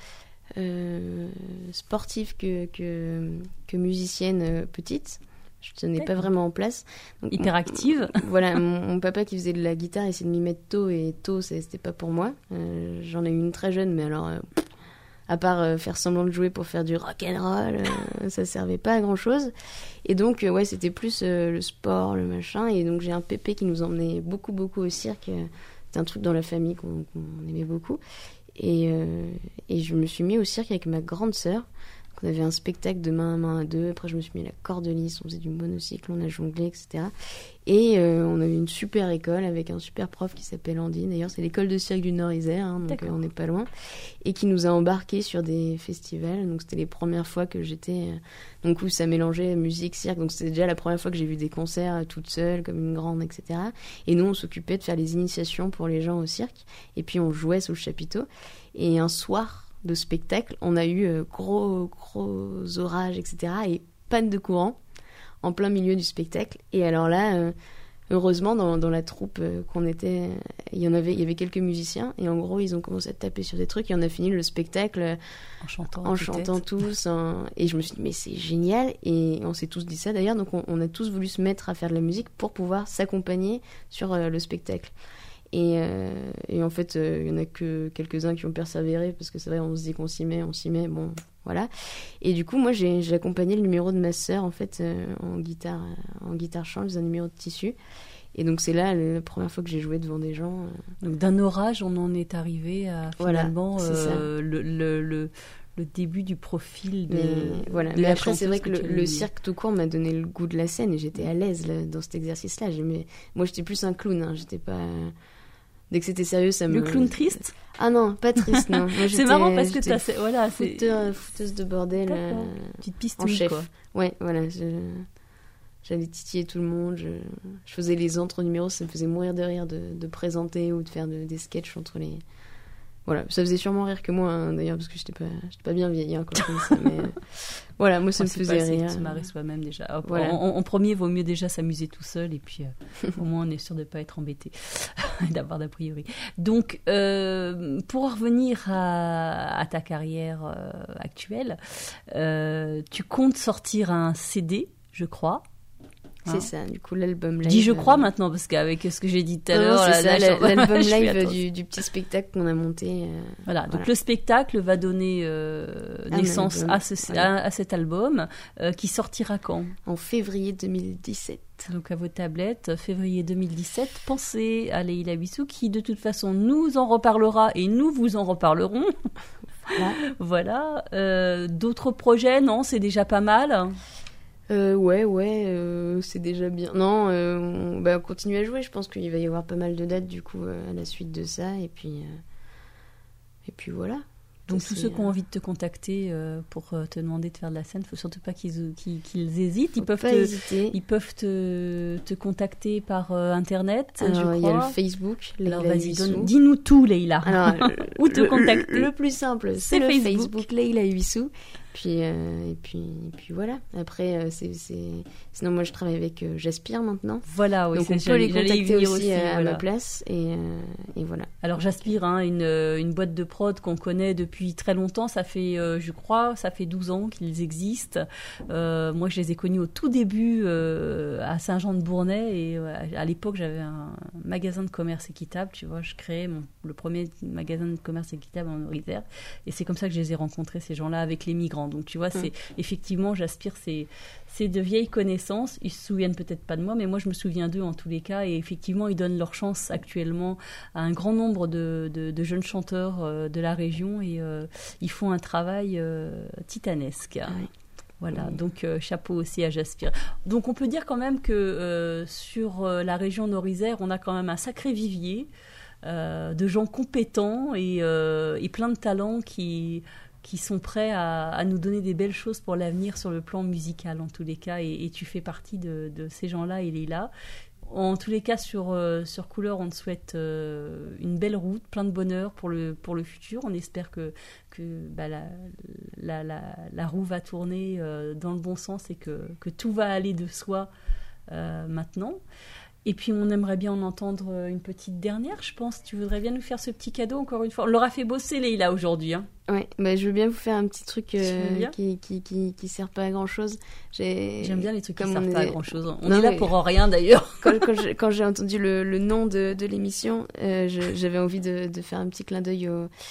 sportive que musicienne petite. Je tenais pas vraiment en place. Donc, hyperactive. Voilà, mon papa qui faisait de la guitare essayait de m'y mettre tôt, et tôt c'était pas pour moi. J'en ai eu une très jeune, mais alors à part faire semblant de jouer pour faire du rock'n'roll, ça servait pas à grand chose. Et donc ouais, c'était plus le sport, le machin. Et donc j'ai un pépé qui nous emmenait beaucoup au cirque. C'était un truc dans la famille qu'on aimait beaucoup. Et je me suis mis au cirque avec ma grande sœur. On avait un spectacle de main à deux. Après, je me suis mis à la cordelisse, on faisait du monocycle, on a jonglé, etc. Et on avait une super école avec un super prof qui s'appelle Andy. D'ailleurs, c'est l'école de cirque du Nord-Isère, hein, donc on n'est pas loin. Et qui nous a embarqués sur des festivals. Donc, c'était les premières fois que j'étais... donc, où ça mélangeait musique, cirque. Donc, c'était déjà la première fois que j'ai vu des concerts toute seule, comme une grande, etc. Et nous, on s'occupait de faire les initiations pour les gens au cirque. Et puis, on jouait sous le chapiteau. Et un soir de spectacle, on a eu gros orages, etc. et panne de courant en plein milieu du spectacle. Et alors là, heureusement, dans la troupe qu'on était, il y avait quelques musiciens, et en gros, ils ont commencé à taper sur des trucs, et on a fini le spectacle en chantant tous. Et je me suis dit, mais c'est génial. Et on s'est tous dit ça d'ailleurs, donc on a tous voulu se mettre à faire de la musique pour pouvoir s'accompagner sur le spectacle. Et en fait, il y en a que quelques-uns qui ont persévéré, parce que c'est vrai, on se dit qu'on s'y met, bon, voilà. Et du coup, moi, j'ai accompagné le numéro de ma sœur, en fait, en guitare chant, un numéro de tissu. Et donc, c'est là la première fois que j'ai joué devant des gens. Donc, d'un orage, on en est arrivé à finalement le début du profil de voilà. de mais la après, c'est vrai que chanteuse le cirque tout court m'a donné le goût de la scène, et j'étais à l'aise là, dans cet exercice-là. Moi, j'étais plus un clown, hein, j'étais pas... Dès que c'était sérieux, ça me... Le clown triste ? Ah non, pas triste, non. Moi, c'est marrant parce que t'as... Voilà, fouteuse de bordel petite piste en chef. Quoi. Ouais, voilà. J'allais titiller tout le monde. Je faisais les entre-numéros, ça me faisait mourir de rire de présenter ou de faire des sketchs entre les... Voilà, ça faisait sûrement rire que moi, hein, d'ailleurs, parce que j'étais pas bien vieille hein, quand je faisais ça, mais voilà, moi ça me faisait rire. Se marrer soi-même déjà. Voilà. En premier, vaut mieux déjà s'amuser tout seul, et puis au moins on est sûr de ne pas être embêté, d'avoir d'a priori. Donc, pour revenir à ta carrière actuelle, tu comptes sortir un CD, je crois. C'est ça, du coup l'album live. Dis je crois maintenant, parce qu'avec ce que j'ai dit tout à l'heure, l'album live du petit spectacle qu'on a monté. Voilà, donc le spectacle va donner naissance à cet album qui sortira quand ? En février 2017. Donc à vos tablettes, février 2017. Pensez à Leïla Huissou qui de toute façon nous en reparlera et nous vous en reparlerons. Voilà. D'autres projets, non, c'est déjà pas mal. Ouais, c'est déjà bien. Non, on va continuer à jouer. Je pense qu'il va y avoir pas mal de dates du coup à la suite de ça, et puis voilà. Donc tous ceux qui ont envie de te contacter pour te demander de faire de la scène, il ne faut surtout pas qu'ils hésitent. Ils peuvent te contacter par Internet, alors, je crois. Il y a le Facebook, alors vas-y, dis-nous tout, Leïla. Alors, Où te contacter. Le plus simple, c'est le Facebook Leïla Huissou. Et puis voilà. Après, sinon moi je travaille avec J'aspire maintenant. Voilà, oui. Donc on peut les contacter aussi à ma place et voilà. Alors J'aspire, une boîte de prod qu'on connaît depuis très longtemps. Ça fait, je crois, 12 ans qu'ils existent. Moi, je les ai connus au tout début à Saint-Jean-de-Bournay et à l'époque, j'avais un magasin de commerce équitable. Tu vois, je créais le premier magasin de commerce équitable en Orisère et c'est comme ça que je les ai rencontrés, ces gens-là, avec les migrants. Donc tu vois, c'est effectivement J'aspire, c'est de vieilles connaissances. Ils se souviennent peut-être pas de moi, mais moi je me souviens d'eux en tous les cas. Et effectivement, ils donnent leur chance actuellement à un grand nombre de jeunes chanteurs de la région et ils font un travail titanesque. Oui. Voilà, donc chapeau aussi à J'aspire. Donc on peut dire quand même que sur la région nord-isère, on a quand même un sacré vivier de gens compétents et plein de talents qui sont prêts à nous donner des belles choses pour l'avenir sur le plan musical en tous les cas, et tu fais partie de ces gens-là et Leïla. En tous les cas, sur Couleur, on te souhaite une belle route, plein de bonheur pour le futur. On espère que la roue va tourner dans le bon sens et que tout va aller de soi maintenant. Et puis, on aimerait bien en entendre une petite dernière, je pense. Tu voudrais bien nous faire ce petit cadeau, encore une fois. On l'aura fait bosser, Leïla, aujourd'hui. Hein. Ouais, je veux bien vous faire un petit truc qui sert pas à grand-chose. J'aime bien les trucs qui servent pas à grand-chose. On est là pour rien, d'ailleurs. Quand j'ai entendu le nom de l'émission, j'avais envie de faire un petit clin d'œil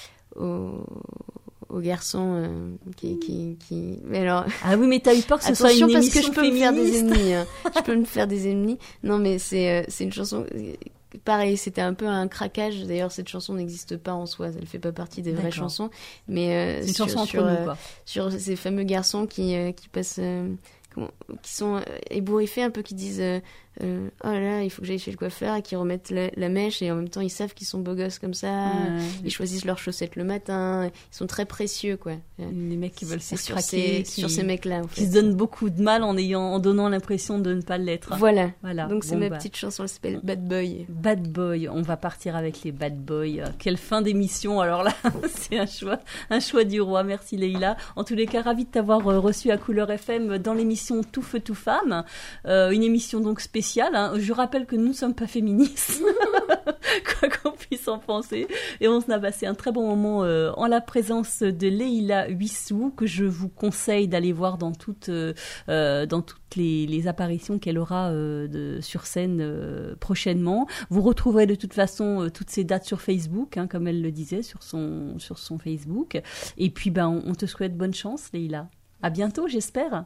aux garçons qui... Mais alors... Ah oui, mais t'as eu peur que ce soit une émission féministe. Attention, parce que je peux me faire des ennemis. Je peux me faire des ennemis. Non, mais c'est une chanson... Pareil, c'était un peu un craquage. D'ailleurs, cette chanson n'existe pas en soi. Elle fait pas partie des vraies chansons. Mais c'est une chanson entre nous, quoi. Sur ces fameux garçons qui passent... qui sont ébouriffés un peu, qui disent oh là là, il faut que j'aille chez le coiffeur, et qui remettent la mèche, et en même temps ils savent qu'ils sont beaux gosses comme ça, ils choisissent leurs chaussettes le matin, ils sont très précieux, quoi. Les mecs qui veulent se craquer sur ces mecs-là, en fait. Qui se donnent beaucoup de mal en donnant l'impression de ne pas l'être. Voilà. Donc c'est ma petite chanson, elle s'appelle Bad Boy. Bad Boy, on va partir avec les Bad Boys. Quelle fin d'émission, alors là. C'est un choix du roi. Merci Leïla. En tous les cas, ravie de t'avoir reçu à Couleur FM dans l'émission Tout Feu Tout Femme, une émission donc spéciale. Je rappelle que nous ne sommes pas féministes, quoi qu'on puisse en penser, et on a passé un très bon moment en la présence de Leïla Huissou, que je vous conseille d'aller voir dans toutes les apparitions qu'elle aura sur scène prochainement. Vous retrouverez de toute façon toutes ces dates sur Facebook, comme elle le disait, sur son Facebook. Et puis on te souhaite bonne chance, Leïla. À bientôt, j'espère.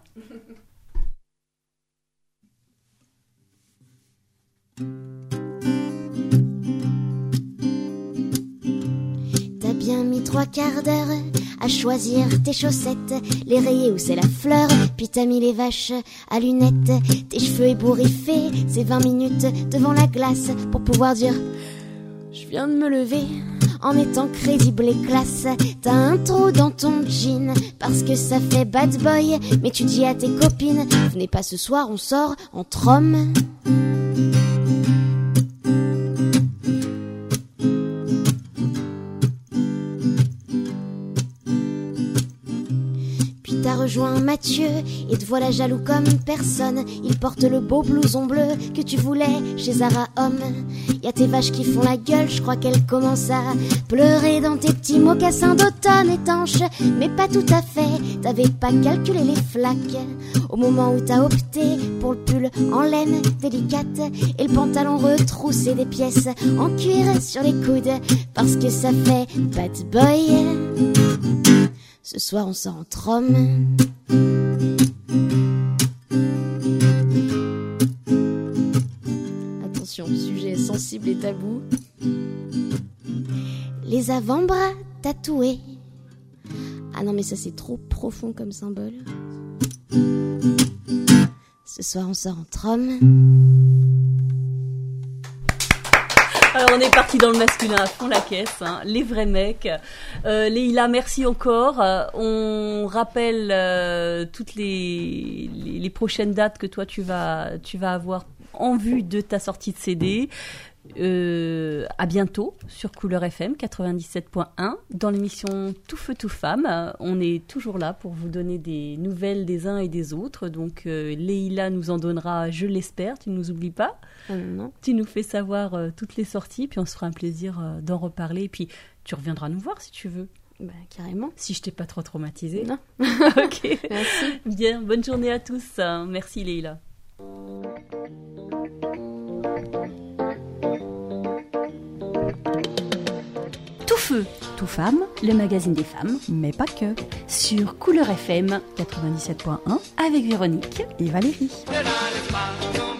T'as bien mis 3/4 d'heure à choisir tes chaussettes, les rayées où c'est la fleur, puis t'as mis les vaches à lunettes, tes cheveux ébouriffés, c'est 20 minutes devant la glace pour pouvoir dire je viens de me lever en étant crédible et classe. T'as un trou dans ton jean parce que ça fait bad boy, mais tu dis à tes copines venez pas ce soir, on sort entre hommes. T'as rejoint Mathieu et te voilà jaloux comme personne. Il porte le beau blouson bleu que tu voulais chez Zara Homme. Y'a tes vaches qui font la gueule, je crois qu'elles commencent à pleurer dans tes petits mocassins d'automne étanches. Mais pas tout à fait, t'avais pas calculé les flaques au moment où t'as opté pour le pull en laine délicate et le pantalon retroussé des pièces en cuir sur les coudes, parce que ça fait bad boy. Ce soir on sort entre hommes. Attention, sujet sensible et tabou. Les avant-bras tatoués. Ah non mais ça c'est trop profond comme symbole. Ce soir on sort entre hommes. Alors on est parti dans le masculin à fond la caisse, les vrais mecs. Leïla, merci encore. On rappelle toutes les prochaines dates que toi tu vas avoir en vue de ta sortie de CD. À bientôt sur Couleur FM 97.1 dans l'émission Tout Feu Tout Femme. On est toujours là pour vous donner des nouvelles des uns et des autres. Donc Leïla nous en donnera, je l'espère, tu ne nous oublies pas. Non. Tu nous fais savoir toutes les sorties, puis on se fera un plaisir d'en reparler. Puis tu reviendras nous voir si tu veux. Bah, carrément. Si je t'ai pas trop traumatisée. Non. Ok. Merci. Bien, bonne journée à tous. Merci Leïla. Tout feu, tout femme, le magazine des femmes, Mais pas que. sur Couleur FM 97.1 avec Véronique Et Valérie. Ne la laisse pas tomber.